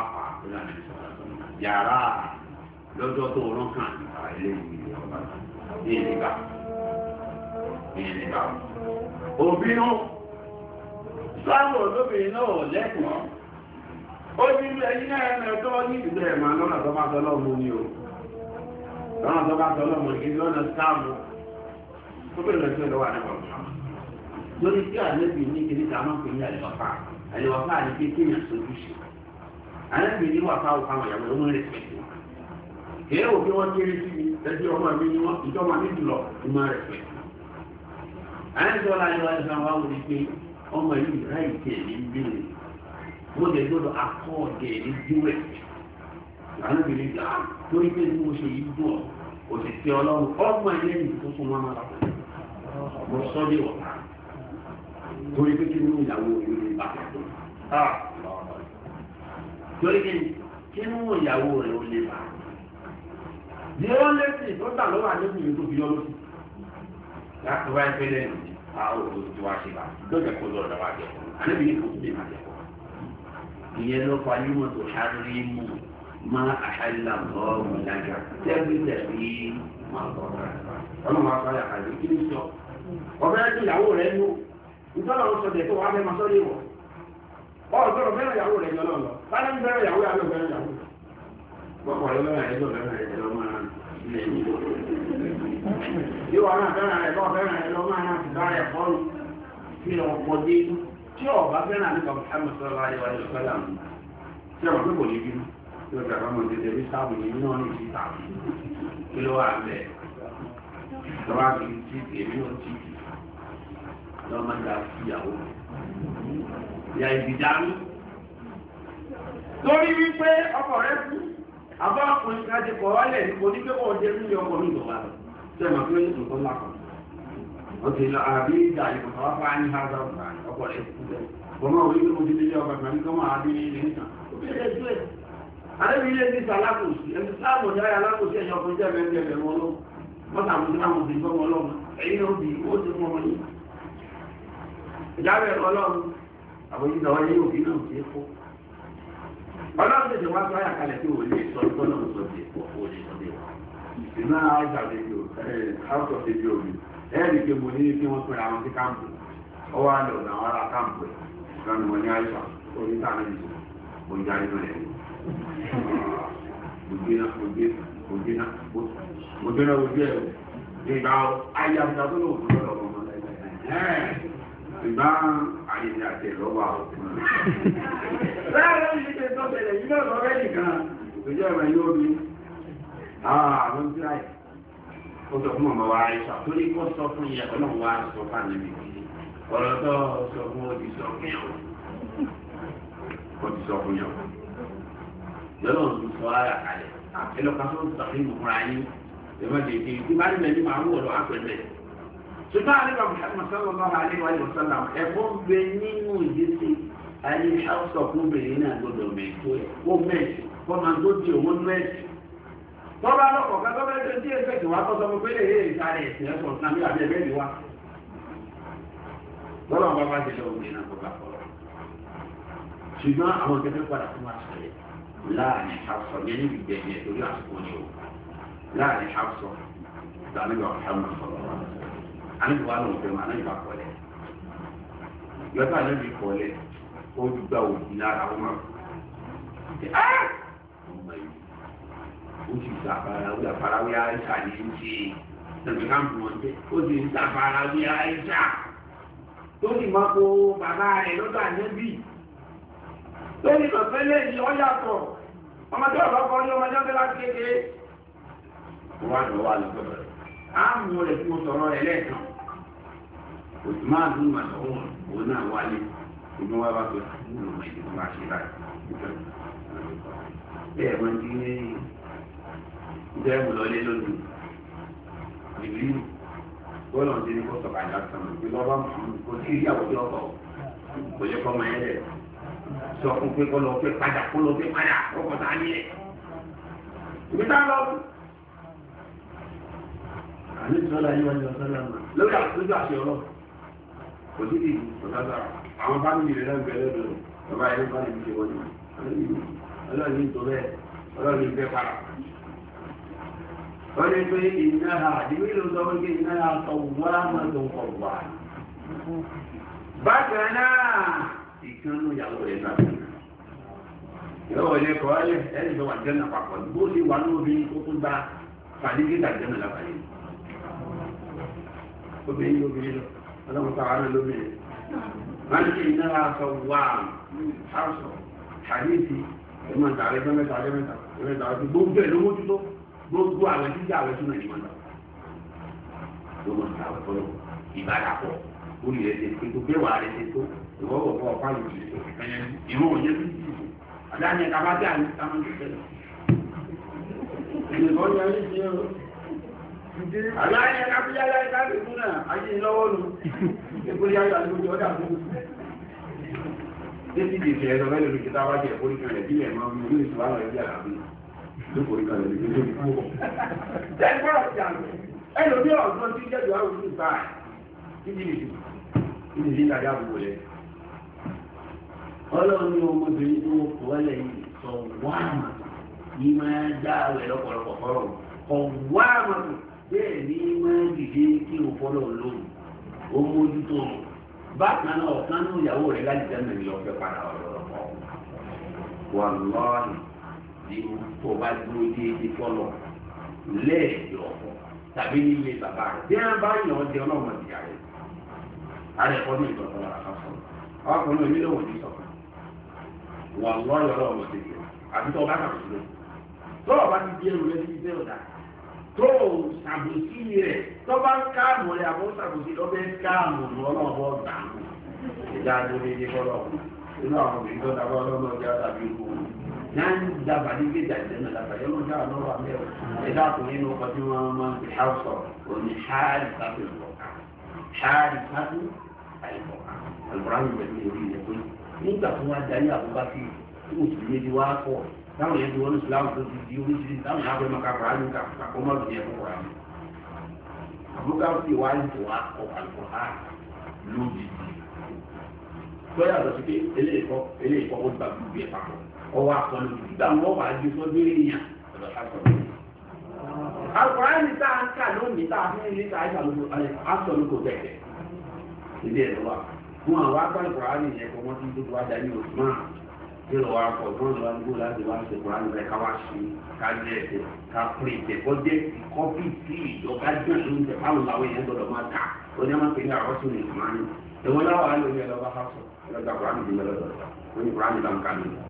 yàrá lọ́jọ́ tó rán kàn ilé ìgbìyànjú ní ìlẹ́gbà òbí náà sáwọn olóbìnrin náà lẹ́kọ̀ọ́ ó ní ilé ẹ̀yìn náà ẹ̀mẹ́ ní ìdílé ẹ̀mà lọ́nà tó bá tọ́lọ́mù ní o lọ́nà tó bá tọ́lọ́mù ní lọ́nà sáàmù tó bẹ̀rẹ̀ lọ sí ọ̀dọ́ wà nípa ọ̀sán lórí tí àlẹ́bì ní kiri ká máa ń pè ní àlẹ́wàfà ní pé kéèyàn sojú sí àlẹ́bì ní wàfà òkà àwọn ìyàwó ọmọ rẹ̀ pẹ̀lú kìí wò kí wọ́n kéré sí ẹbí ọmọ mi ní wọ́n ìjọba mi jùlọ ọmọ rẹ̀ pẹ̀lú àlẹ́bì ọlá ni wọ́n ti sàn wá wò ní pé ọmọ yìí ráì tẹ̀ ní bílẹ̀ mo lè gbọ́dọ̀ akọ́ọ̀dẹ̀ ní díwẹ̀ àlẹ́bì ní gbà torí pé bí mo ṣe yí dùn ọ́ òṣìṣẹ́ ọlọ́run ọmọ ẹlẹ́yìn tó fún wọn máa mo sọ dé wọ̀ torí pé kí nínú ìyàwó ìlú bá tó torí pé kí nínú ìyàwó rẹ̀ ó lè bá ní ó lẹ́sìn tó tà lọ́wọ́ àdébìnrin tó fi yọ lóṣù láti wáyé pé lẹ́nu àwọn òṣèlú tí wàá ṣe bá lọ́jọ́ kó lọ́ọ́ dàbà jẹ́ àdébìnrin kò tún lè má jẹ́ ìyẹn ló fa yíwọ̀n tó ṣáájú mú máa àṣàlà lọ́ọ̀rùn lájà tẹ́bí máa tọ́ra ọlọ́run wá sọ́yà kàlẹ́ kí ní sọ ọ̀fẹ́ tí ìyàwó rẹ̀ nú ìtọ́lọ̀ ń sọ tẹ̀ tó wá fẹ́ máa sọ́lé wọ̀ ọ̀gbọ́n fẹ́ràn ìyàwó rẹ̀ yọlọ́ lọ báyọ̀ ń fẹ́ràn ìyàwó rẹ̀ fẹ́ràn ìyàwó rẹ̀ gbọ́pọ̀ lọ́wọ́ rẹ̀ lọ fẹ́ràn rẹ̀ lọ máa ilẹ̀ yìí yíwọ náà fẹ́ràn rẹ̀ lọ fẹ́ràn rẹ̀ lọ máa náà ti dára ẹ̀kọ́ nù kí lọ pọ̀ dé tí ọ̀bá fẹ́ràn nípa Muhammad sallallahu alaihi wa sallam tí ọ̀bá pé kò ní bínú yóò gbàgbọ́ mọ̀ tètè bí sáàbù yìí náà ní ìta kí ló wà bẹ́ẹ̀ lọ́wọ́ àbí tí èmi ò tí lọ́wọ́ máa ń da ìyàwó ìyá ìdìdánú torí wípé ọkọ̀ rẹ kú àbá ọkùnrin kájí kọ̀ wálẹ̀ kò ní pé kò jẹ́ nílé ọkọ̀ mi ìjọba rẹ̀ tẹ́ mọ̀ pé nǹkan lápá ó ti lọ àbí ìjà ìkọ̀kọ̀ wá fáá ní házà ọkọ̀ rẹ̀ kú bọ́ máa wọlé pé mo ti nílé ọkọ̀ kan ní kọ́ máa bí ní ilé nìkan ó bí ẹ̀rẹ́ tó ẹ̀ àdébí ilé ní sàlákòsí ẹni sáàmù ní ayé alákòsí ẹ̀yọ ọkùnrin jẹ́ mẹ́rin ẹ̀rẹ̀ wọn lọ wọ́n sàmù sí láwọn òbí fọ́mọ ọlọ́run ẹ̀yìn náà bí ó ti fún ọmọ yìí ìdábẹ̀ ọlọ́run àbójútó ọwọ́ yìí òbí náà ti kó ọlọ́run tètè wá sọ àyàkálẹ̀ tí ò lè sọ tọ́nà sọ ti pọ̀ ó lè sọ dé wọn. ìná àìsàdéjò house of dejo mi ẹ̀ẹ́dì pé mo ní kí wọ́n pèrè àwọn sí káàmpù ọwọ́ àlọ́ ọ̀nà àwọn ará káàmpù ẹ̀ lọ́nà wọn ní àìsàn oníta náà nìyí mo ń jáde náà lẹ́yìn. mo gbéná ojú ẹ̀ ìgbà ayé àbúrò tó lò fún ọ̀dọ̀ ọmọ ìgbà ayé ni àti ẹ̀lọ́wọ́ àwọn láàrín ìṣẹ́ tó bẹ̀rẹ̀ yìí náà lọ́rẹ́ nìkan ìjọ ìwẹ̀ yóò bí àwọn tí láì ó sọ fún ọmọ wa àìsà tó ní kó sọ fún ìyẹ ọlọ́run wa sọ fún ànẹ́bì ọ̀rọ̀ tó sọ fún òdì sọ fún yàwó òdì sọ fún yàwó lọ́nà tó sọ ara kalẹ̀ ẹlọ́ka tó ń sọ̀rọ̀ ìmọ̀ fúnra yín ìmọ̀dé kí tí bá nílẹ̀ ní máa ń wọ̀ lọ àpẹẹrẹ ṣùgbọ́n àlejò Muhammad sallallahu alaihi wa sallam ẹ̀kọ́ ń bẹ nínú ìdíje ayé ṣáwùsọ̀ fún obìnrin náà gbọdọ̀ mẹ́tò ẹ̀ ó mẹ́tì wọ́n máa tó di òun mẹ́tì tọ́ba lọ́kọ̀ ká tọ́ba ẹgbẹ́ tí ẹgbẹ́ tí wàá tọ́ sọmọ pé lè sáré ẹ̀sìn ẹ̀sọ̀ náà bí àbí ẹgbẹ́ ìwà lọ́wọ́ bá bá jẹlẹ̀ òun náà kọ́kà fọlọ́ ṣùgbọ́n àwọn kẹfẹ́ padà fún wa ṣẹlẹ̀ láàrin ṣáwùsọ̀ ní ẹni gbẹ̀gbẹ̀ ẹ̀ torí àsìkò ni o láàrin ṣáwùsọ̀ ìdánilọ́ ọ̀hánmà sọ̀rọ̀ àníkùwà lóun fẹ́ máa náà ìbá kọ́lẹ̀ yọta lẹ́bi kọ́lẹ̀ ó gba òbí lára ọmọ ọmọ yìí ó ti gba àfarawé àìsà ní ṣe nàìjíríà ń bọ̀ ọ́n ó ti gba àfarawé àìsà tó sì máa kó bàbá rẹ̀ lọ́dọ̀ ànẹ́bí tó ní kọ̀ọ̀fẹ́ lẹ́yìn ọ̀yàtọ̀ ọmọdé ọ̀bá kọ́ ní ọmọdé ọ̀bẹ́ láti kékeré wọ́n á lọ wà lọ́dọ̀ rẹ̀ á mú rẹ̀ fún sọ̀rọ̀ rẹ̀ lẹ́ẹ̀kan òtún máa dùn màtọ̀ òun náà wálé ìgbọ́n wá bá tó nínú ìdíkùn bá ṣe báyìí bẹ́ẹ̀ wọ́n ti ní ìdẹ́rù lọlé lónìí ìlú bọ́ọ̀lù ti ní kó sọ̀kà ìjà sọ̀rọ̀ pé lọ́ba kò sí ìyá òjò ọkọ̀ kò lè kọ́ ọmọ yẹn lẹ̀ sọ fún pé kó lọ pé padà ọkọ̀ tá a ní ẹ̀ ìgbé tá a lọ àní sọ́lá yíwá ní ọ̀sọ́lá mà lórí àṣẹ ọlọ́ kò sí ìdí ọ̀sására àwọn fámìlì rẹ̀ náà bẹ̀rẹ̀ lọ́dọ̀ bàbá ẹni bá lè fi ṣe wọ́n ní ọlọ́ọ̀ni tó bẹ́ẹ̀ ọlọ́ọ̀ni fẹ́ para wọ́n ní pé ìnáha àdìmí ló sọ wípé ìnáha sọ̀wá máa tó ń kọ̀ wá bákan náà ìkànnù ìyàwó rẹ̀ náà ìyàwó rẹ̀ kọ́ ẹ́ ẹni tó wà jẹ́nà papọ̀ bó ṣe wà ní obìnrin tó tún bá fàdígítà jẹ́nà lábàáyé obìnrin lóbìnrin lọ ọlọ́run táwa náà lóbìnrin wọ́n ní ìnáha sọ̀wá àṣọ àdéhìí ẹ̀mọ́ ìtàrẹ́ tó mẹ́ta gbogbo ẹ̀ ló mójútó gbogbo àwọn jíjà àwọn ẹ̀sùn náà ní wọn lọ ló mọ̀ ní àwọn ọ̀pọ̀lọpọ̀ ìbádàpọ̀ orí rẹ̀ ṣe pé tó gbéwà rẹ̀ ṣe tó ìwọ́wọ̀ fọ́ ọ̀pá lòdì ìwọ̀n òye bí jù àdáni ẹ̀ka bá dé àní táwọn ti tẹ̀lé ìgbìmọ̀ ọ̀yọ́ ayé ṣe é àdáni ẹ̀ka bí yáyá ẹ̀ka lè fún náà ayé lọ́wọ́ nù epo yáyá àlejò ọ̀dà fún títí di ìfẹ́ ẹ̀rọ mẹ́lẹ̀ lókè táwá jẹ́ ìforí kan rẹ̀ bí ẹ̀ máa ń mú ìṣúná àwọn ẹgbẹ́ àlàbí lókòrí kan rẹ̀ lókè lókè fún ọ̀. jẹ́ ìgbọ́rọ̀ ti àná ẹ̀rọ bí ọ̀gbọ́n tí jẹ́ ìwà òṣù bá ẹ̀ títí ìdí ìdájá gbogbo rẹ̀. ọlọ́run ní ọmọbìnrin tó kọ́ ẹ́lẹ̀ yìí sọ wáàmà ní máa dá àwẹ̀ lọ́pọ̀lọpọ̀ fọ́rọ̀ kọ̀ wáàmà bẹ́ẹ̀ ní máa dìde kí o fọ́lọ̀ lóhùn ó mójútó bákan náà ọ̀kan ní ìyàwó rẹ̀ láti jẹ́ mẹ́rin lọ́fẹ́ padà ọ̀rọ̀ wà lọ́ọ̀nì ní tó bá dúró déédéé fọ́lọ̀ lẹ́ẹ̀dẹ̀ ọ̀pọ̀ tàbí nílé bàbá rẹ̀ bí wọ́n bá yàn ọ́ jẹ́ ọlọ́mọ ìyá rẹ̀ àrẹ̀kọ́ ní ìtọ́sọ́ lára kan sọ̀rọ̀ ọkùnrin onílé wò ní sọ̀kan wà lọ́ọ̀yọ̀ ọlọ́mọ tètè àbí tó bá kàkùn lọ tó bá ti di ẹrù rẹ̀ ti fẹ́ ọ̀dà tó ṣàbòsí rẹ̀ tó bá ń káàmù rẹ̀ àbó ṣàbòsí lọ́bẹ̀ káàmù lọ́lọ́bọ̀ dànù ìjà àdúgbò ní kọ́lọ̀ nínú àwọn obìnrin tó dábọ́ ọlọ́mọ ọjà tàbí ikú náà ń dábàá ní gbèjà ìdẹ́nà lábàá yọ́nà ọjà lọ́wọ́ àmẹ́rẹ̀ ẹ̀dá ọkùnrin nínú ọkọ̀ tí wọ́n máa ń fi háùsọ̀ òní ṣáàrì sábì ìfọ̀ká ṣáàrì sábì àìfọ̀ká alùpùpù pẹ̀lú orí ilẹ̀ pé nígbà tó wá darí àbúgbà sí mùsùlùmí ti wá pọ̀ táwọn yẹn ti wọ́n ní sùlámù tó ti di oríṣiríṣi táwọn yẹn á fẹ́ máa ká kọ́ra ní kàkọ́ mọ́ lòdì ẹ̀kọ́ kọ́ra ní. àbúgbà sí wá ní tó wá kọ́ àlùkò lójijì lọ́yà lọ sí pé eléyìí kọ́ ó gbà gbogbo ẹ̀ papọ̀ ọwọ́ akọlù nígbà wọn wà á di sọ́dọ̀ èèyàn ọ̀dọ̀ sásọ̀rọ̀. àkùrá ní tá a ń kà lónìí tá a fi ń rí tá a sọ̀rọ̀ kò bẹ̀rẹ̀ ilé ẹ̀ lọ́wọ́ fún àwọn akọlù kùrá ní ìyẹn kọ́ wọ́n ti dúró wá dání Usman kí lọ́wọ́ akọ̀ wọ́n lọ́wọ́ nígbó láti wá ṣe kùrá níbẹ̀ ká wá sí ká jẹ́ ẹ̀sẹ̀ ká pè tẹ̀ kọ́ jẹ́ kọ́fí tí ìjọba jẹ́ lóúnjẹ fáwọn làwọn èèyàn gbọ́dọ̀ máa ta onímọ̀ pé ní àkọ́sùn ní ìsúnmọ́ ní ìwọ́n láwọn á lórí ẹ̀ lọ́wọ́